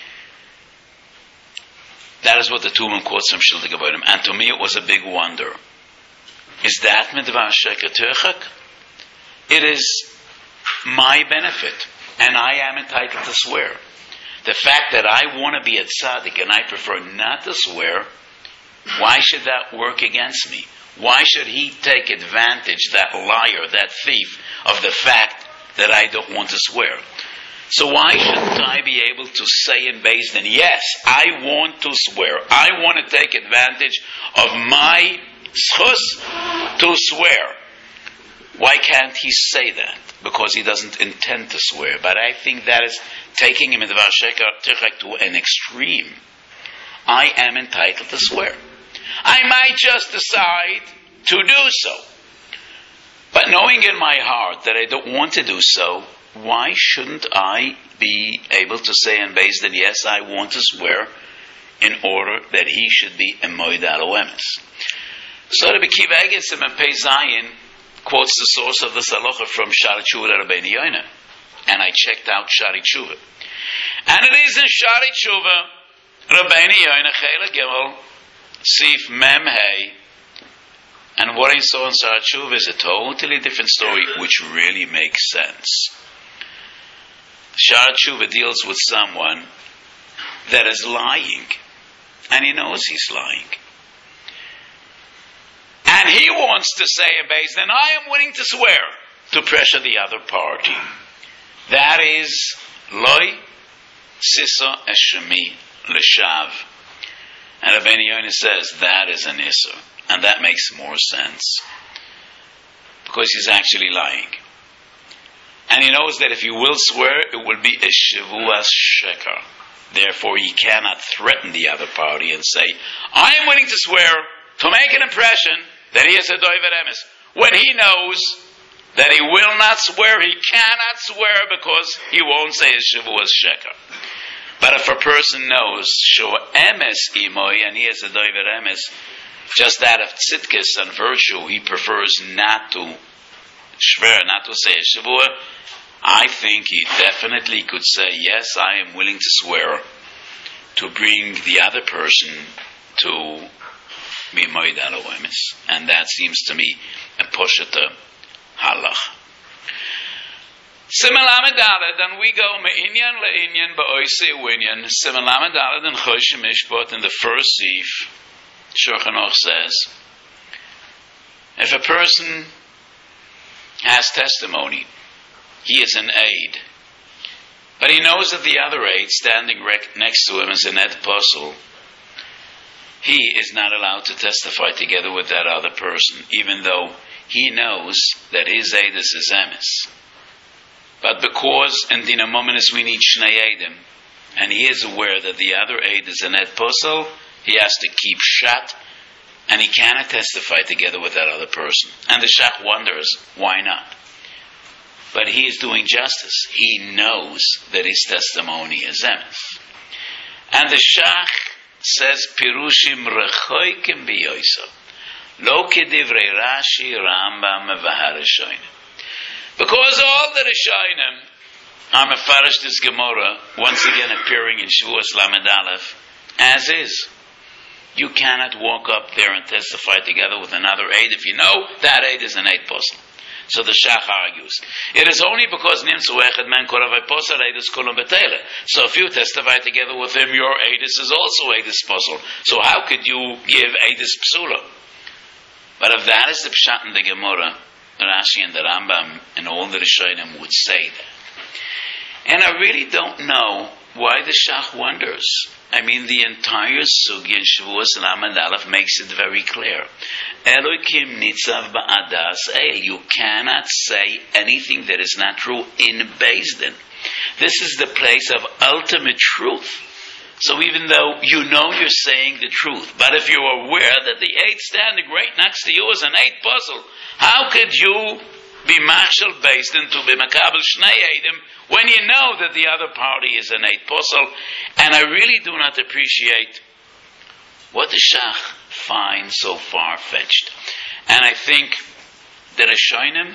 That is what the Tumim quotes from Shiltei Gebayrim, and to me it was a big wonder. Is that midvar sheker terchak? It is my benefit, and I am entitled to swear. The fact that I want to be a tzaddik and I prefer not to swear, why should that work against me? Why should he take advantage, that liar, that thief, of the fact that I don't want to swear? So why shouldn't I be able to say in Beis Din, yes, I want to swear. I want to take advantage of my schus to swear. Why can't he say that? Because he doesn't intend to swear. But I think that is taking him in the Varsheka to an extreme. I am entitled to swear. I might just decide to do so. But knowing in my heart that I don't want to do so, why shouldn't I be able to say in Beis Din, yes, I want to swear, in order that he should be a moed aloemis? So the Bekiva Egesim and Pei Zayin quotes the source of the Salocha from Shari Tshuva Rabbeinu Yoina. And I checked out Shari Tshuva. And it is in Shari Tshuva, Rabbeinu Yoina, Chela Gimel, Sif Mem Hey. And what I saw in Shari Tshuva is a totally different story, which really makes sense. Shari Tshuva deals with someone that is lying, and he knows he's lying. And he wants to say in Beis Din, I am willing to swear, to pressure the other party. That is Loi Sisa Eshemi Leshav. And Rabbeinu Yonah says that is an Isser. And that makes more sense. Because he's actually lying. And he knows that if he will swear, it will be a Shavuas Sheker. Therefore, he cannot threaten the other party and say, I am willing to swear to make an impression that he is a Doiver Emes. When he knows that he will not swear, he cannot swear because he won't say a Shavuas Sheker. But if a person knows Shavuas Emes Imoy and he is a Doiver Emes, just out of tzidkis and virtue, he prefers not to swear, not to say a Shavuah. I think he definitely could say, yes, I am willing to swear to bring the other person to Mimoid Aloemis. And that seems to me a Posheta Halach. Simalamedalad, and we go Me'inyan Le'inyan Ba'oise Winyan. Simalamedalad and Chosh Mishpat in the first Sif, Shulchan Aruch says, if a person has testimony, he is an aid, but he knows that the other aid standing next to him is an Ed Puzzle, he is not allowed to testify together with that other person, even though he knows that his aid is emes. But because in Dina Mominus we need Shnei Eidim, and he is aware that the other aid is an Ed Puzzle, he has to keep shut, and he cannot testify together with that other person. And the Shach wonders, why not? But he is doing justice. He knows that his testimony is emes. And the Shach says, Pirushim rechoikim biyoisa. Lo kedivrei Rashi, Rambam, v'harishonim. Because all the Rishonim are mefarish this Gemara, once again appearing in Shavuos Lamed Aleph, as is. You cannot walk up there and testify together with another aid if you know that aid is an aid posel. So the Shach argues, it is only because Nimtzu Echad Man Koravai Posel Eidus Kulam Betele. So if you testify together with him, your Eidus is also Eidus Posel. So how could you give Eidus Psula? But if that is the Pshat in the Gemara, Rashi and the Rambam and all the Rishonim would say that. And I really don't know why the Shach wonders. I mean, the entire Sugi in Shavuos Lamed Aleph makes it very clear. Elokim nitzav ba'adas eil. You cannot say anything that is not true in Beis Din. This is the place of ultimate truth. So even though you know you're saying the truth, but if you're aware that the aid standing right next to you is an aid puzzle, how could you be marshal Beis Din to be makabel shnei eidim when you know that the other party is an aid puzzle? And I really do not appreciate what the Shach finds so far-fetched. And I think the Rishonim,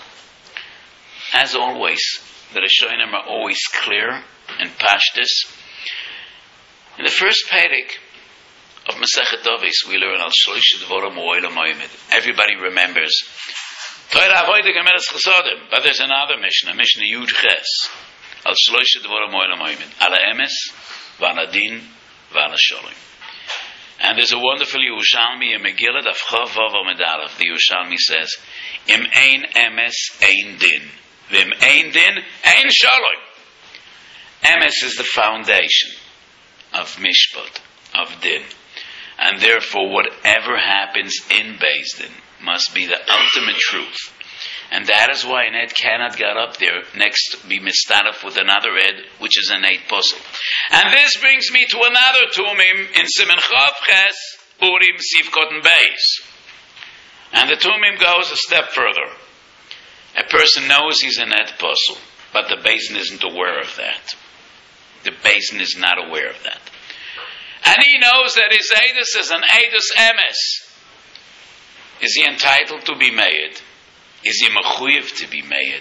as always, the Rishonim are always clear and pashtus. In the first perek of Masechet Avos, we learn al shlosh dvorim u'olam ha'omed. Everybody remembers Torah Avodah Gemeres Chesadim, but there's another Mishnah, Mishnah Yud Ches, al shlosh dvorim u'olam ha'omed, ala emes, v'ala din, v'ala sholem. And there's a wonderful Yerushalmi in Megillah, Daf Chav Vav Amud Aleph. The Yerushalmi says, Im ein emes, ein din. V'im ein din, ein sholem. Emes is the foundation of Mishpat, of Din. And therefore, whatever happens in Beis Din must be the ultimate truth. And that is why an Ed cannot get up there next to be mistaref with another Ed, which is an Ed puzzle. And this brings me to another Tumim in Siman Chav Ches, Urim Sivkot and Beis. And the Tumim goes a step further. A person knows he's an Ed puzzle, but the Beis Din isn't aware of that. The Beis Din is not aware of that. And he knows that his Eidus is an Eidus Emes. Is he entitled to be made? Is he mechuyev to be made?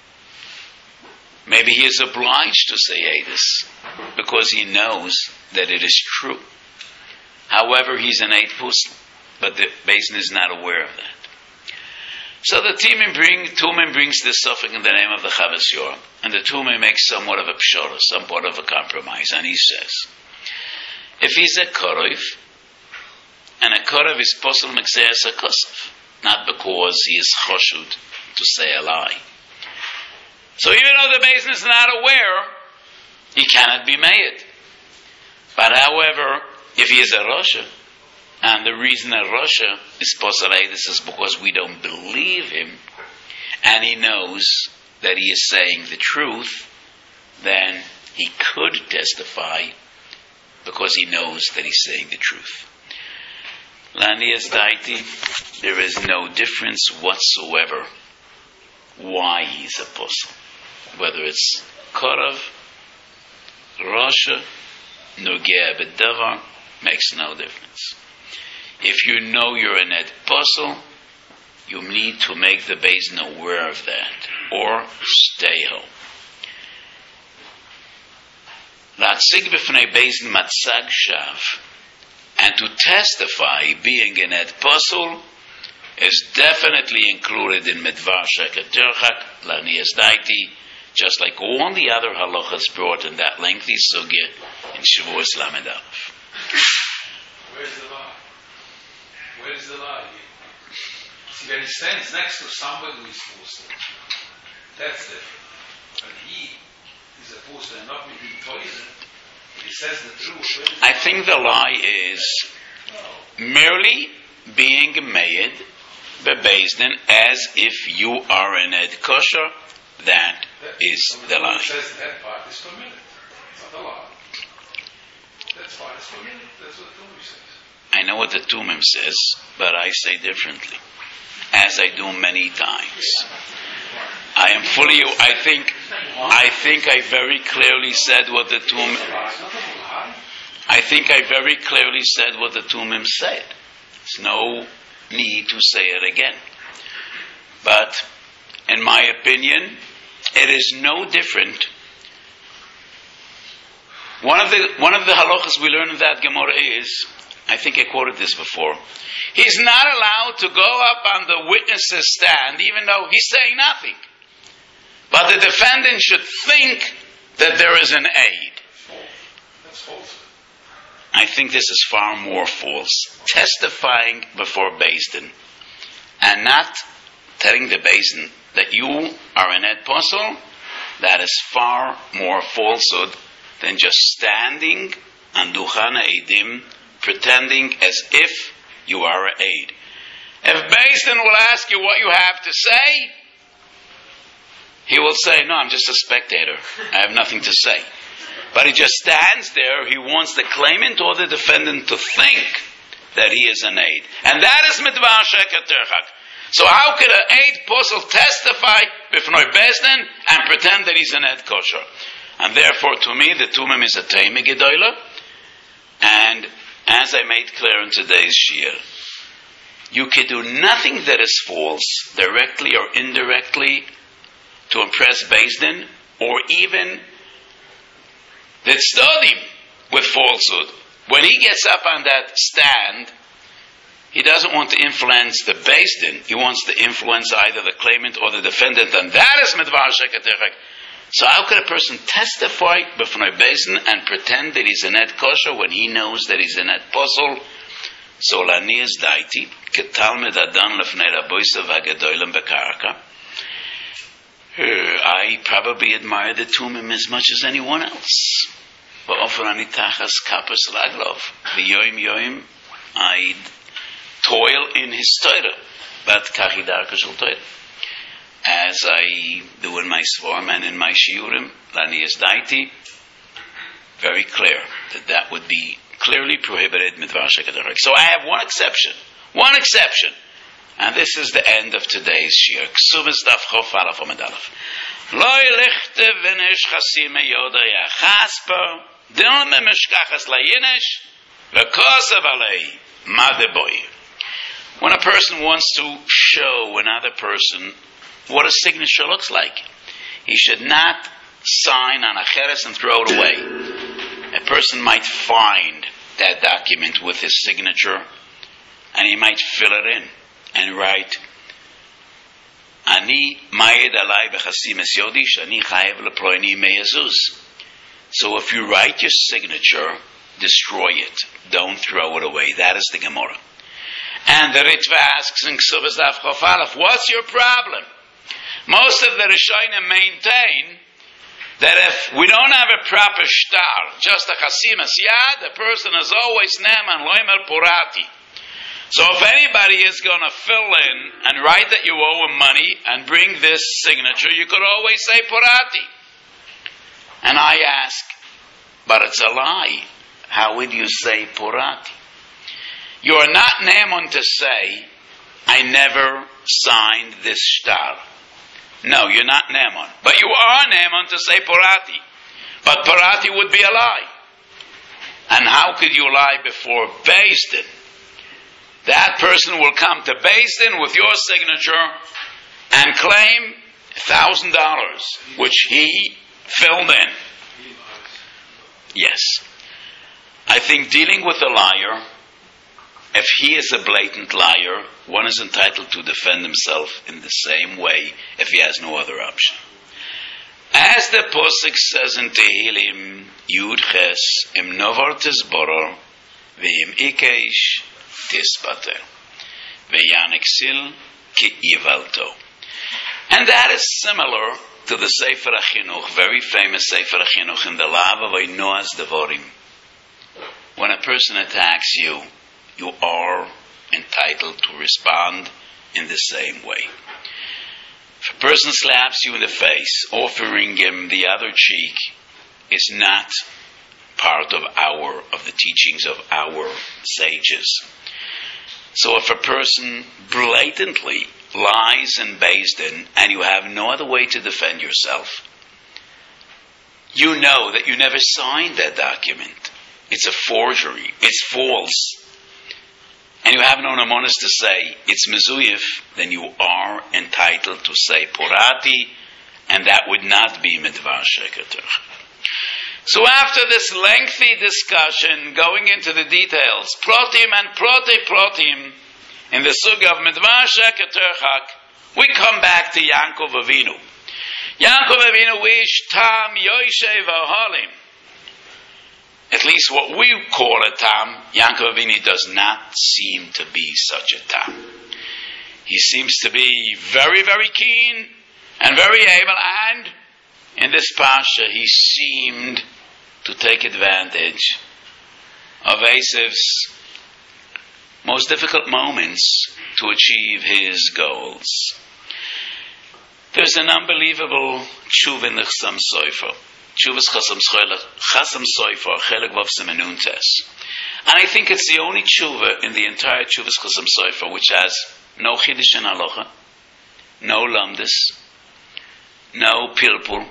Maybe he is obliged to say Eidus because he knows that it is true. However, he's an Eid Pusl, but the Beis Din is not aware of that. So the Tumim brings this suffix in the name of the Chavas Yoram, and the Tumim makes somewhat of a pshara, somewhat of a compromise, and he says, If he's a korov, and a korov is posel mekseas hakosov, not because he is choshud to say a lie. So even though the Beis Din is not aware, he cannot be made. But however, if he is a Rosha, and the reason a Rosha is posel eidus is because we don't believe him, and he knows that he is saying the truth, then he could testify because he knows that he's saying the truth. Lanias daiti, there is no difference whatsoever why he's a posel. Whether it's Korov, Rosha, Nogea B'Davar, makes no difference. If you know you're an Ed Posel, you need to make the Beis Din aware of that, or stay home. Latzig b'fnei Beis Din matzag shav, and to testify being an Ed Posel is definitely included in Midvar Sheket Terchak, Lanias daiti, just like all the other halachas brought in that lengthy sugya in Shavuos Lamed Aleph. Where's the lie? Where's the lie? See, when he stands next to somebody who is posel, that's different. When he is a posel and not being poisoned, if he says the truth. I think the lie is merely being made bebeis din as if you are an Ed Kosher. That is the lie. It says that part is permitted. It's not a lie. That part is permitted. That's what the Tumim says. I know what the Tumim says, but I say differently, as I do many times. I think I very clearly said what the Tumim. I think I very clearly said what the Tumim said. There's no need to say it again. But in my opinion, it is no different. One of the halachas we learn in that Gemara is, I think I quoted this before, he's not allowed to go up on the witness's stand even though he's saying nothing. But the defendant should think that there is an aid. That's false. I think this is far more false. Testifying before Beis Din and not telling the Beis Din that you are an Ed Posel, that is far more falsehood than just standing on Duchana Eidim, pretending as if you are an aid. If Beis Din will ask you what you have to say, he will say, no, I'm just a spectator. I have nothing to say. But he just stands there. He wants the claimant or the defendant to think that he is an aid. And that is Midvar Sheket Terchak. So how could an Eid Posel testify b'fnoi Beis Din and pretend that he's an Ed Kosher? And therefore, to me, the Tumim is a Teime Gedoyla. And as I made clear in today's Shir, you can do nothing that is false, directly or indirectly, to impress Beis Din, or even the Tzdodim with falsehood. When he gets up on that stand, he doesn't want to influence the Beis Din. He wants to influence either the claimant or the defendant, and that is Midvar Sheket Terchak. So how could a person testify b'fnoi Beis Din and pretend that he's an Ed Kosher when he knows that he's an Ed Posel? So lanias daiti ketalmid adan lefnei raboisav hagedolim bekarka. I probably admire the Tumim as much as anyone else. Ba'ofer ani tachas kapas laglov. V'yoim yoim I toil in his Torah, but kachidarka shel Torah. As I do in my Sforim and in my Shiurim, lanias daiti, very clear that would be clearly prohibited Midvar Sheket Terchak. So I have one exception, and this is the end of today's Shir. Ksubis daf chof alaf amud alaf. Lo yilichte v'nish chasim yoda yachasper dilme mishkachas layinish v'kosav alei madeboy. When a person wants to show another person what a signature looks like, he should not sign on a cheres and throw it away. A person might find that document with his signature, and he might fill it in and write, Ani mayed alai b'chasim es yodi shani chayev leproini meyazuz. So if you write your signature destroy it. Don't throw it away. That is the Gemara. And the Ritva asks in Ksubas Daf Chof Aleph, what's your problem? Most of the Rishonim maintain that if we don't have a proper shtar, just a chasimas yad, the person is always neman loimer purati. So if anybody is going to fill in and write that you owe him money and bring this signature, you could always say purati. And I ask, but it's a lie. How would you say purati? You are not neman to say, I never signed this shtar. No, you're not neman. But you are neman to say purati. But purati would be a lie. And how could you lie before Beis Din? That person will come to Beis Din with your signature and claim $1,000, which he filled in. Yes. I think dealing with a liar, if he is a blatant liar, one is entitled to defend himself in the same way if he has no other option. As the Pasuk says in Tehillim, Yud Ches, Im Novar Tizboror, Ve'im Ikesh Tispater, Ve'yaniksil Ki Ivalto. And that is similar to the Sefer HaChinuch, very famous Sefer HaChinuch in the Lav of Noah's Devorim. When a person attacks you, you are entitled to respond in the same way. If a person slaps you in the face, offering him the other cheek is not part of the teachings of our sages. So if a person blatantly lies in Beis Din and you have no other way to defend yourself, you know that you never signed that document. It's a forgery. It's false. And you have no namonis to say it's mezuyif, then you are entitled to say purati, and that would not be midvar sheketer. So after this lengthy discussion, going into the details, protim and protim, in the sugya of midvar sheketer, we come back to Yaakov Avinu. Yaakov Avinu wish tam yoshev ohalim. At least what we call a tam, Yaakov Avinu does not seem to be such a tam. He seems to be very, very keen and very able, and in this pasha he seemed to take advantage of Esav's most difficult moments to achieve his goals. There's an unbelievable tshuva in the Chassam Sofer. Chuvas Chassam Sofer, Chelik Vav Siman Tes. And I think it's the only tshuva in the entire Chuvas Chassam Sofer which has no Chiddush in Halacha, no Lamdis, no Pilpul.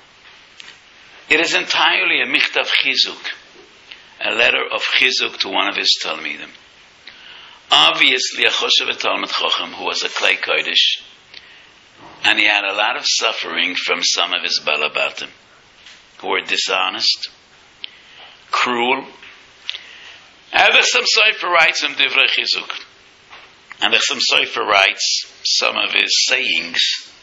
It is entirely a Michtav Chizuk, a letter of Chizuk to one of his Talmidim. Obviously, a Choshev Talmid Chochem who was a Klei Kodesh, and he had a lot of suffering from some of his Balabatim, who were dishonest, cruel. And the Chassam Sofer writes him Divrei Chizuk. And the Chassam Sofer writes some of his sayings.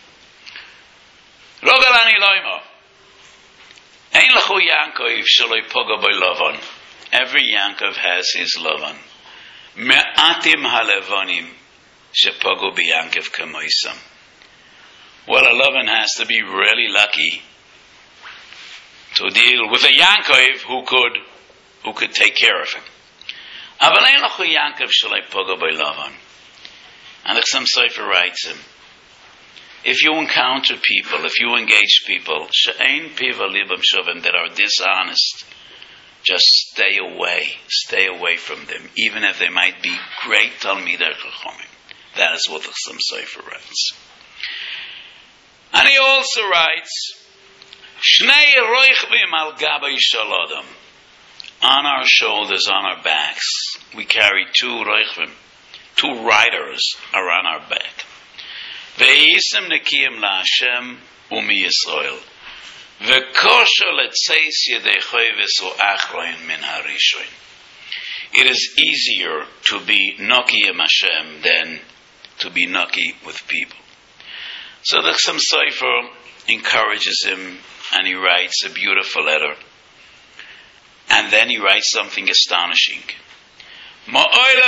Rogalani Loimo. Ein Lachu Yankov Shaloi Pogo Boy Lavan. Every Yankov has his Lavan. Me'atim halevanim shepogo biyankov kamoisam. Well, a Lavan has to be really lucky to deal with a Yankov who could take care of him. Avalein lachu Yankov shalei pogo by Lavan. And the Chassam Sofer writes him, if you encounter people, if you engage people, she'ein piva libam shovim, that are dishonest, just stay away from them, even if they might be great Talmidei Chachamim. That is what the Chassam Sofer writes. And he also writes, Shnei roichvim al gabei shel adam. On our shoulders, on our backs, we carry two roichvim, two riders are on our back. Ve'isim nekiyim la'Hashem u'mi Yisrael. Ve'kosher letzeis yedei v'so achroin min harishoin. It is easier to be Nokiyim Hashem than to be Noki with people. So the Chassam Sofer encourages him, and he writes a beautiful letter. And then he writes something astonishing. Well,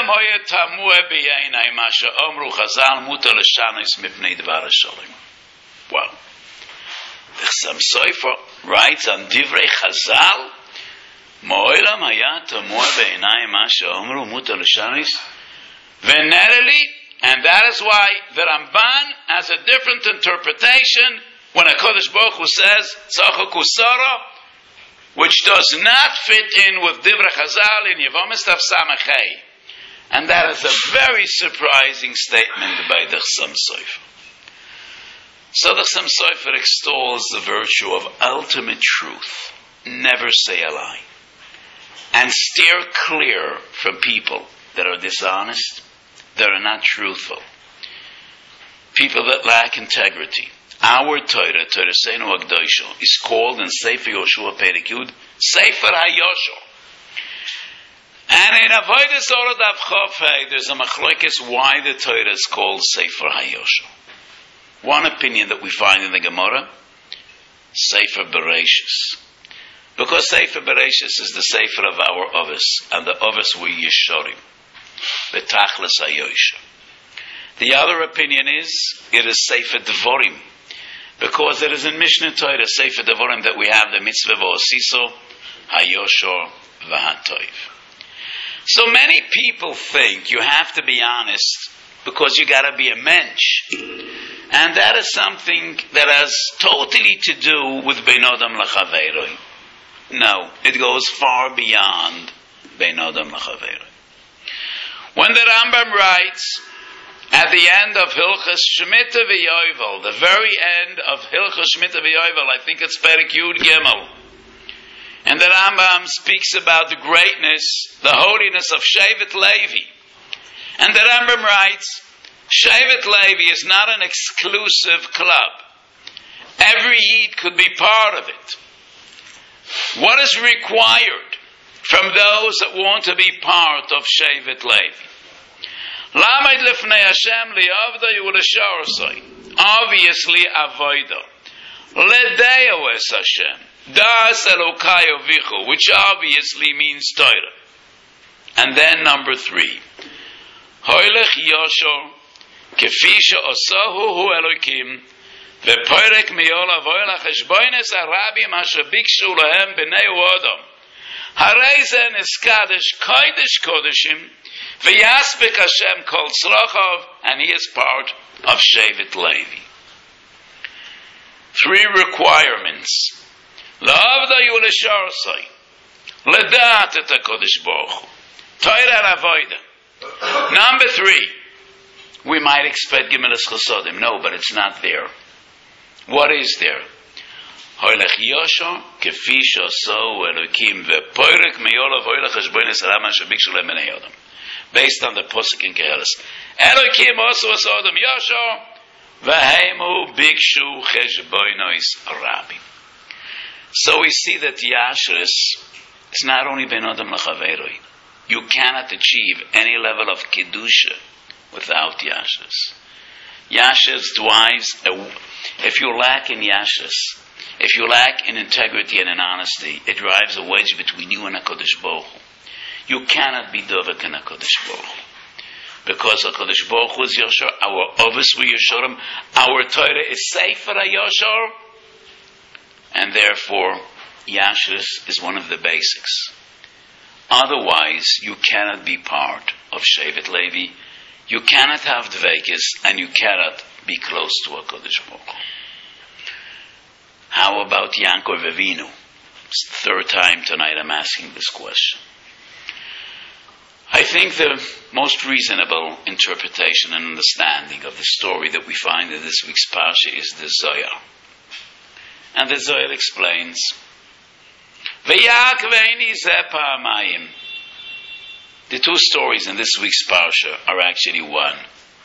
the Chassam Sofer writes on Divrei Chazal, and that is why the Ramban has a different interpretation when a Kodesh Baruch Hu says Tzachok Usara, which does not fit in with Divrei Chazal in Yevomis Tav Samachei. And that is a very surprising statement by the Chassam Sofer. So the Chassam Sofer extols the virtue of ultimate truth. Never say a lie. And steer clear from people that are dishonest, that are not truthful. People that lack integrity. Our Torah, Torah Seinu Agdosho, is called in Sefer Yoshua Perek Yud, Sefer HaYoshua. And in Avodas Orah Daf Chof Hei, there's a machlokes why the Torah is called Sefer HaYoshua. One opinion that we find in the Gemara, Sefer Bereshis. Because Sefer Bereshis is the Sefer of our Avos, and the Avos were Yeshorim. Betachlis HaYosha. The other opinion is, it is Sefer Devorim. Because it is in Mishnah Torah, Sefer Devorim, that we have the mitzvah v'osiso, HaYoshor v'hatoiv. So many people think you have to be honest because you got to be a mensch. And that is something that has totally to do with Bein Adam L'Chaveiroi. No, it goes far beyond Bein Adam L'Chaveiroi. When the Rambam writes at the end of Hilchas Shemitah V'Yovel, the very end of Hilchas Shemitah V'Yovel, I think it's Perek Yud Gimel, and the Rambam speaks about the greatness, the holiness of Shevet Levi. And the Rambam writes, Shevet Levi is not an exclusive club. Every Yid could be part of it. What is required from those that want to be part of Shevet Levi? Lamed lifnei Hashem li'avda yu'l'shorosai. Obviously, avoida. Ledeo es Hashem. Das Elokai Ovichu, which obviously means Torah. And then number 3. Hoylech Yoshor, Kefisha Osahu Hu Elokim, Ve'porek Miyol Avoy Lacheshboines Arabim Asher Bikshu Lahem B'nei U'odom. Harei Ze Niskadesh Kodesh Kodeshim, V'yaspik Hashem Kol Tzrochov, and he is part of Shevet Levi. 3 requirements. La'avda yu'l'shorosai, ledat et HaKodesh Baruch Hu, Torah and Avoda. Number 3, we might expect Gimeles Chosodim. No, but it's not there. What is there? Hoylech Yoshor, Kefi Shoso Elokim, Ve'porek Meyol Avoy Lacheshboines Aram Asher Bikshu Lahem B'nei Odom. Based on the Posuk in Keheles. Elokim Osu Es Odom Yoshor, V'heimu Bikshu Cheshbonos Arabim. So we see that Yashrus is not only Ben Adam L'Chaveiroi. You cannot achieve any level of Kedusha without Yashrus. Yashrus drives, if you lack in Yashrus, if you lack in integrity and in honesty, it drives a wedge between you and HaKadosh Baruch Hu. You cannot be Dovek in HaKadosh Baruch Hu. Because HaKadosh Baruch Hu is Yoshor, our Avos were Yeshorim, our Torah is Sefer HaYoshor, and therefore, Yashrus is one of the basics. Otherwise, you cannot be part of Shevet Levi. You cannot have Dveikis, and you cannot be close to HaKadosh Baruch Hu. How about Yankov Avinu? It's the 3rd time tonight I'm asking this question. I think the most reasonable interpretation and understanding of the story that we find in this week's Parsha is the Zohar. And the Zohar explains, the 2 stories in this week's Parsha are actually one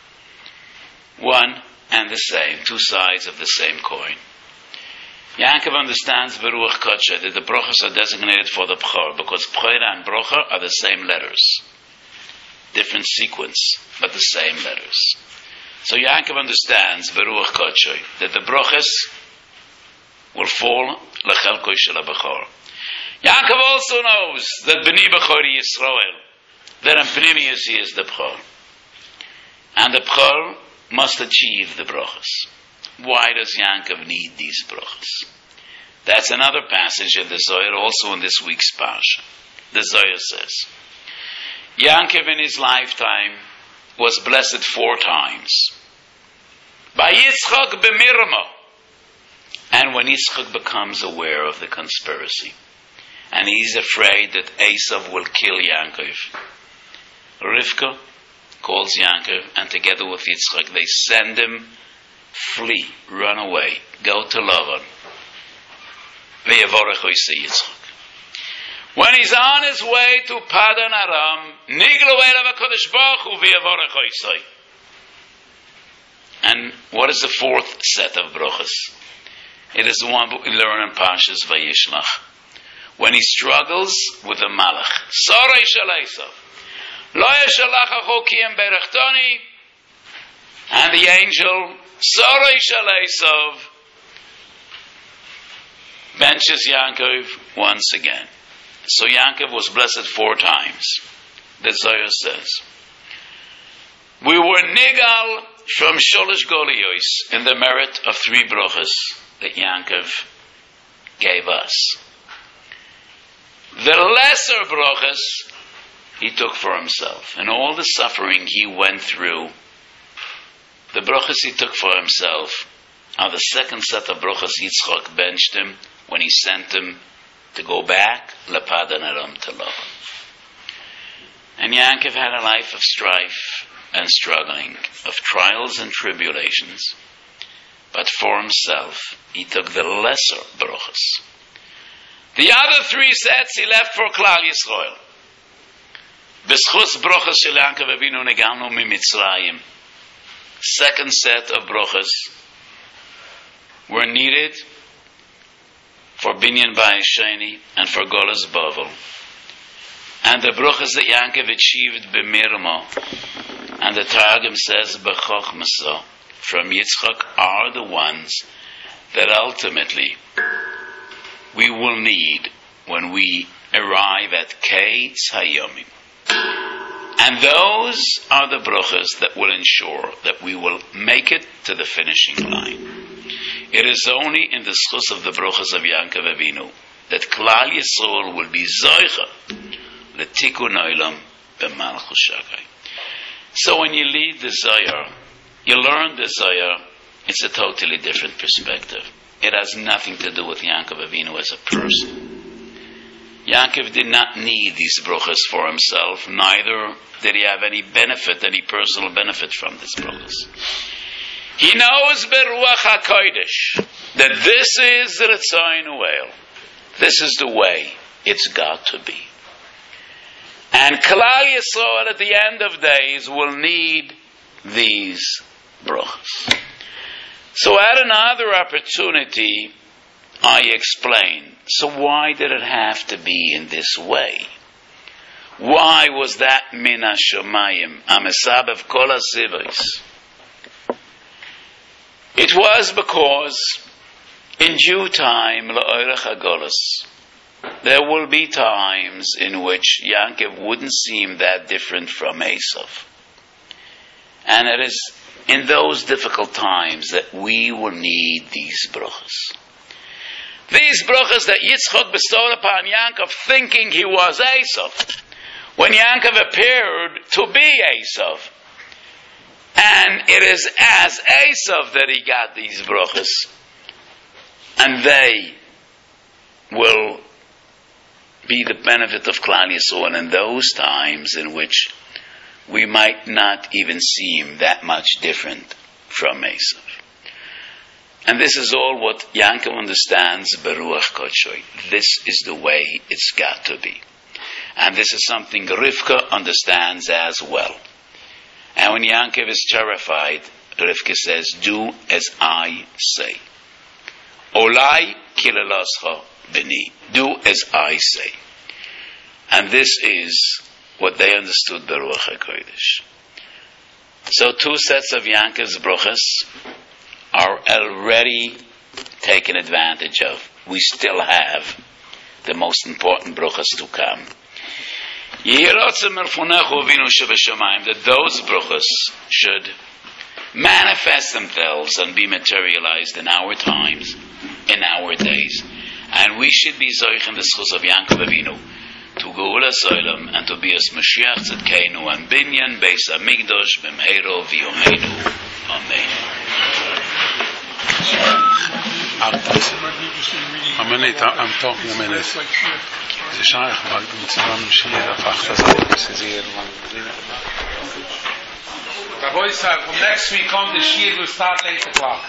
and the same, 2 sides of the same coin. Yaakov understands Beruach Kodsha that the brachas are designated for the Bchor because Bchor and Brocha are the same letters. Different sequence, but the same letters. So Yaakov understands Beruach Kodsha that the brachas will fall Lechelkoi Shel HaBechor. Yaakov also knows that B'ni B'chori Yisrael, that in Pnimius he is the B'chor. And the B'chor must achieve the brachas. Why does Yaakov need these brachas? That's another passage of the Zohar, also in this week's Parsha. The Zohar says, Yaakov in his lifetime was blessed 4 times. By Yitzchak b'mirma. And when Yitzchak becomes aware of the conspiracy, and he's afraid that Esav will kill Yaakov, Rivka calls Yaakov, and together with Yitzchak, they send him, flee, run away, go to Lavan. Ve'yavorech oisei Yitzchak. When he's on his way to Padan Aram, Niglo elav HaKadosh Baruch Hu ve'yavorech oisei. And what is the 4th set of brachas? It is the one we learn in Parshas Vayishlach. When he struggles with the Malach. Sorei shel Esav. Lo yeshalach acho ki em berechtoni. And the angel, Sorei shel Esav, benches Yaakov once again. So Yaakov was blessed 4 times. The Zohar says, we were nigal from Sholosh Goliyos in the merit of 3 brachas that Yaakov gave us. The lesser brachas he took for himself. And all the suffering he went through, the brachas he took for himself are the 2nd set of brachas Yitzchak benched him when he sent him to go back Lepadan Aram to Lavan. And Yaakov had a life of strife and struggling, of trials and tribulations. But for himself, he took the lesser brachas. The other 3 sets he left for Klal Yisrael. B'schus brachas shel Yaakov Avinu negalnu mimitzrayim. 2nd set of brachas were needed for Binyan Bayis Sheni and for Golas Bavel. And the brachas that Yaakov achieved b'mirma, and the Targum says b'chochmasa, from Yitzchak, are the ones that ultimately we will need when we arrive at Keitz Hayomim. And those are the brachas that will ensure that we will make it to the finishing line. It is only in the schus of the brachas of Yaakov Avinu that Klal Yisrael will be zoicha l'tikun olam b'malchus shakai. So when you read the Zohar, you learn the Zohar, it's a totally different perspective. It has nothing to do with Yaakov Avinu as a person. Yaakov did not need these brachas for himself, neither did he have any benefit, any personal benefit from these brachas. He knows beruach HaKodesh that this is the Ritzayin Uel. This is the way it's got to be. And Klal Yisrael at the end of days will need these brachas. So at another opportunity, I explain. So why did it have to be in this way? Why was that min hashamayim, amesabev kol hasivos? It was because in due time, la'orech hagolos, there will be times in which Yaakov wouldn't seem that different from Esav. And it is in those difficult times that we will need these brachas. These brachas that Yitzchak bestowed upon Yaakov thinking he was Esav. When Yaakov appeared to be Esav. And it is as Esav that he got these brachas. And they will be the benefit of Klal Yisrael in those times in which we might not even seem that much different from Esav. And this is all what Yaakov understands, Beruach Kodshoi. This is the way it's got to be. And this is something Rivka understands as well. And when Yaakov is terrified, Rivka says, do as I say. Olai kilelascha b'ni. Do as I say. And this is what they understood Beruach HaKodesh. So 2 sets of Yaakov's brachas are already taken advantage of. We still have the most important bruchas to come. That those bruchas should manifest themselves and be materialized in our times, in our days. And we should be zoich in the schus of Yankov Avinu to Geula Soilem and to be as Mashiach Tzedkeinu and Binyan Beis Hamikdash B'mheiro V'yomeinu. Amen. I'm talking a minute. The Shaykh mag mit zusammen Shir auf 8 das ist sehr lang. The boys said, from next week on the Shir will start 8 o'clock.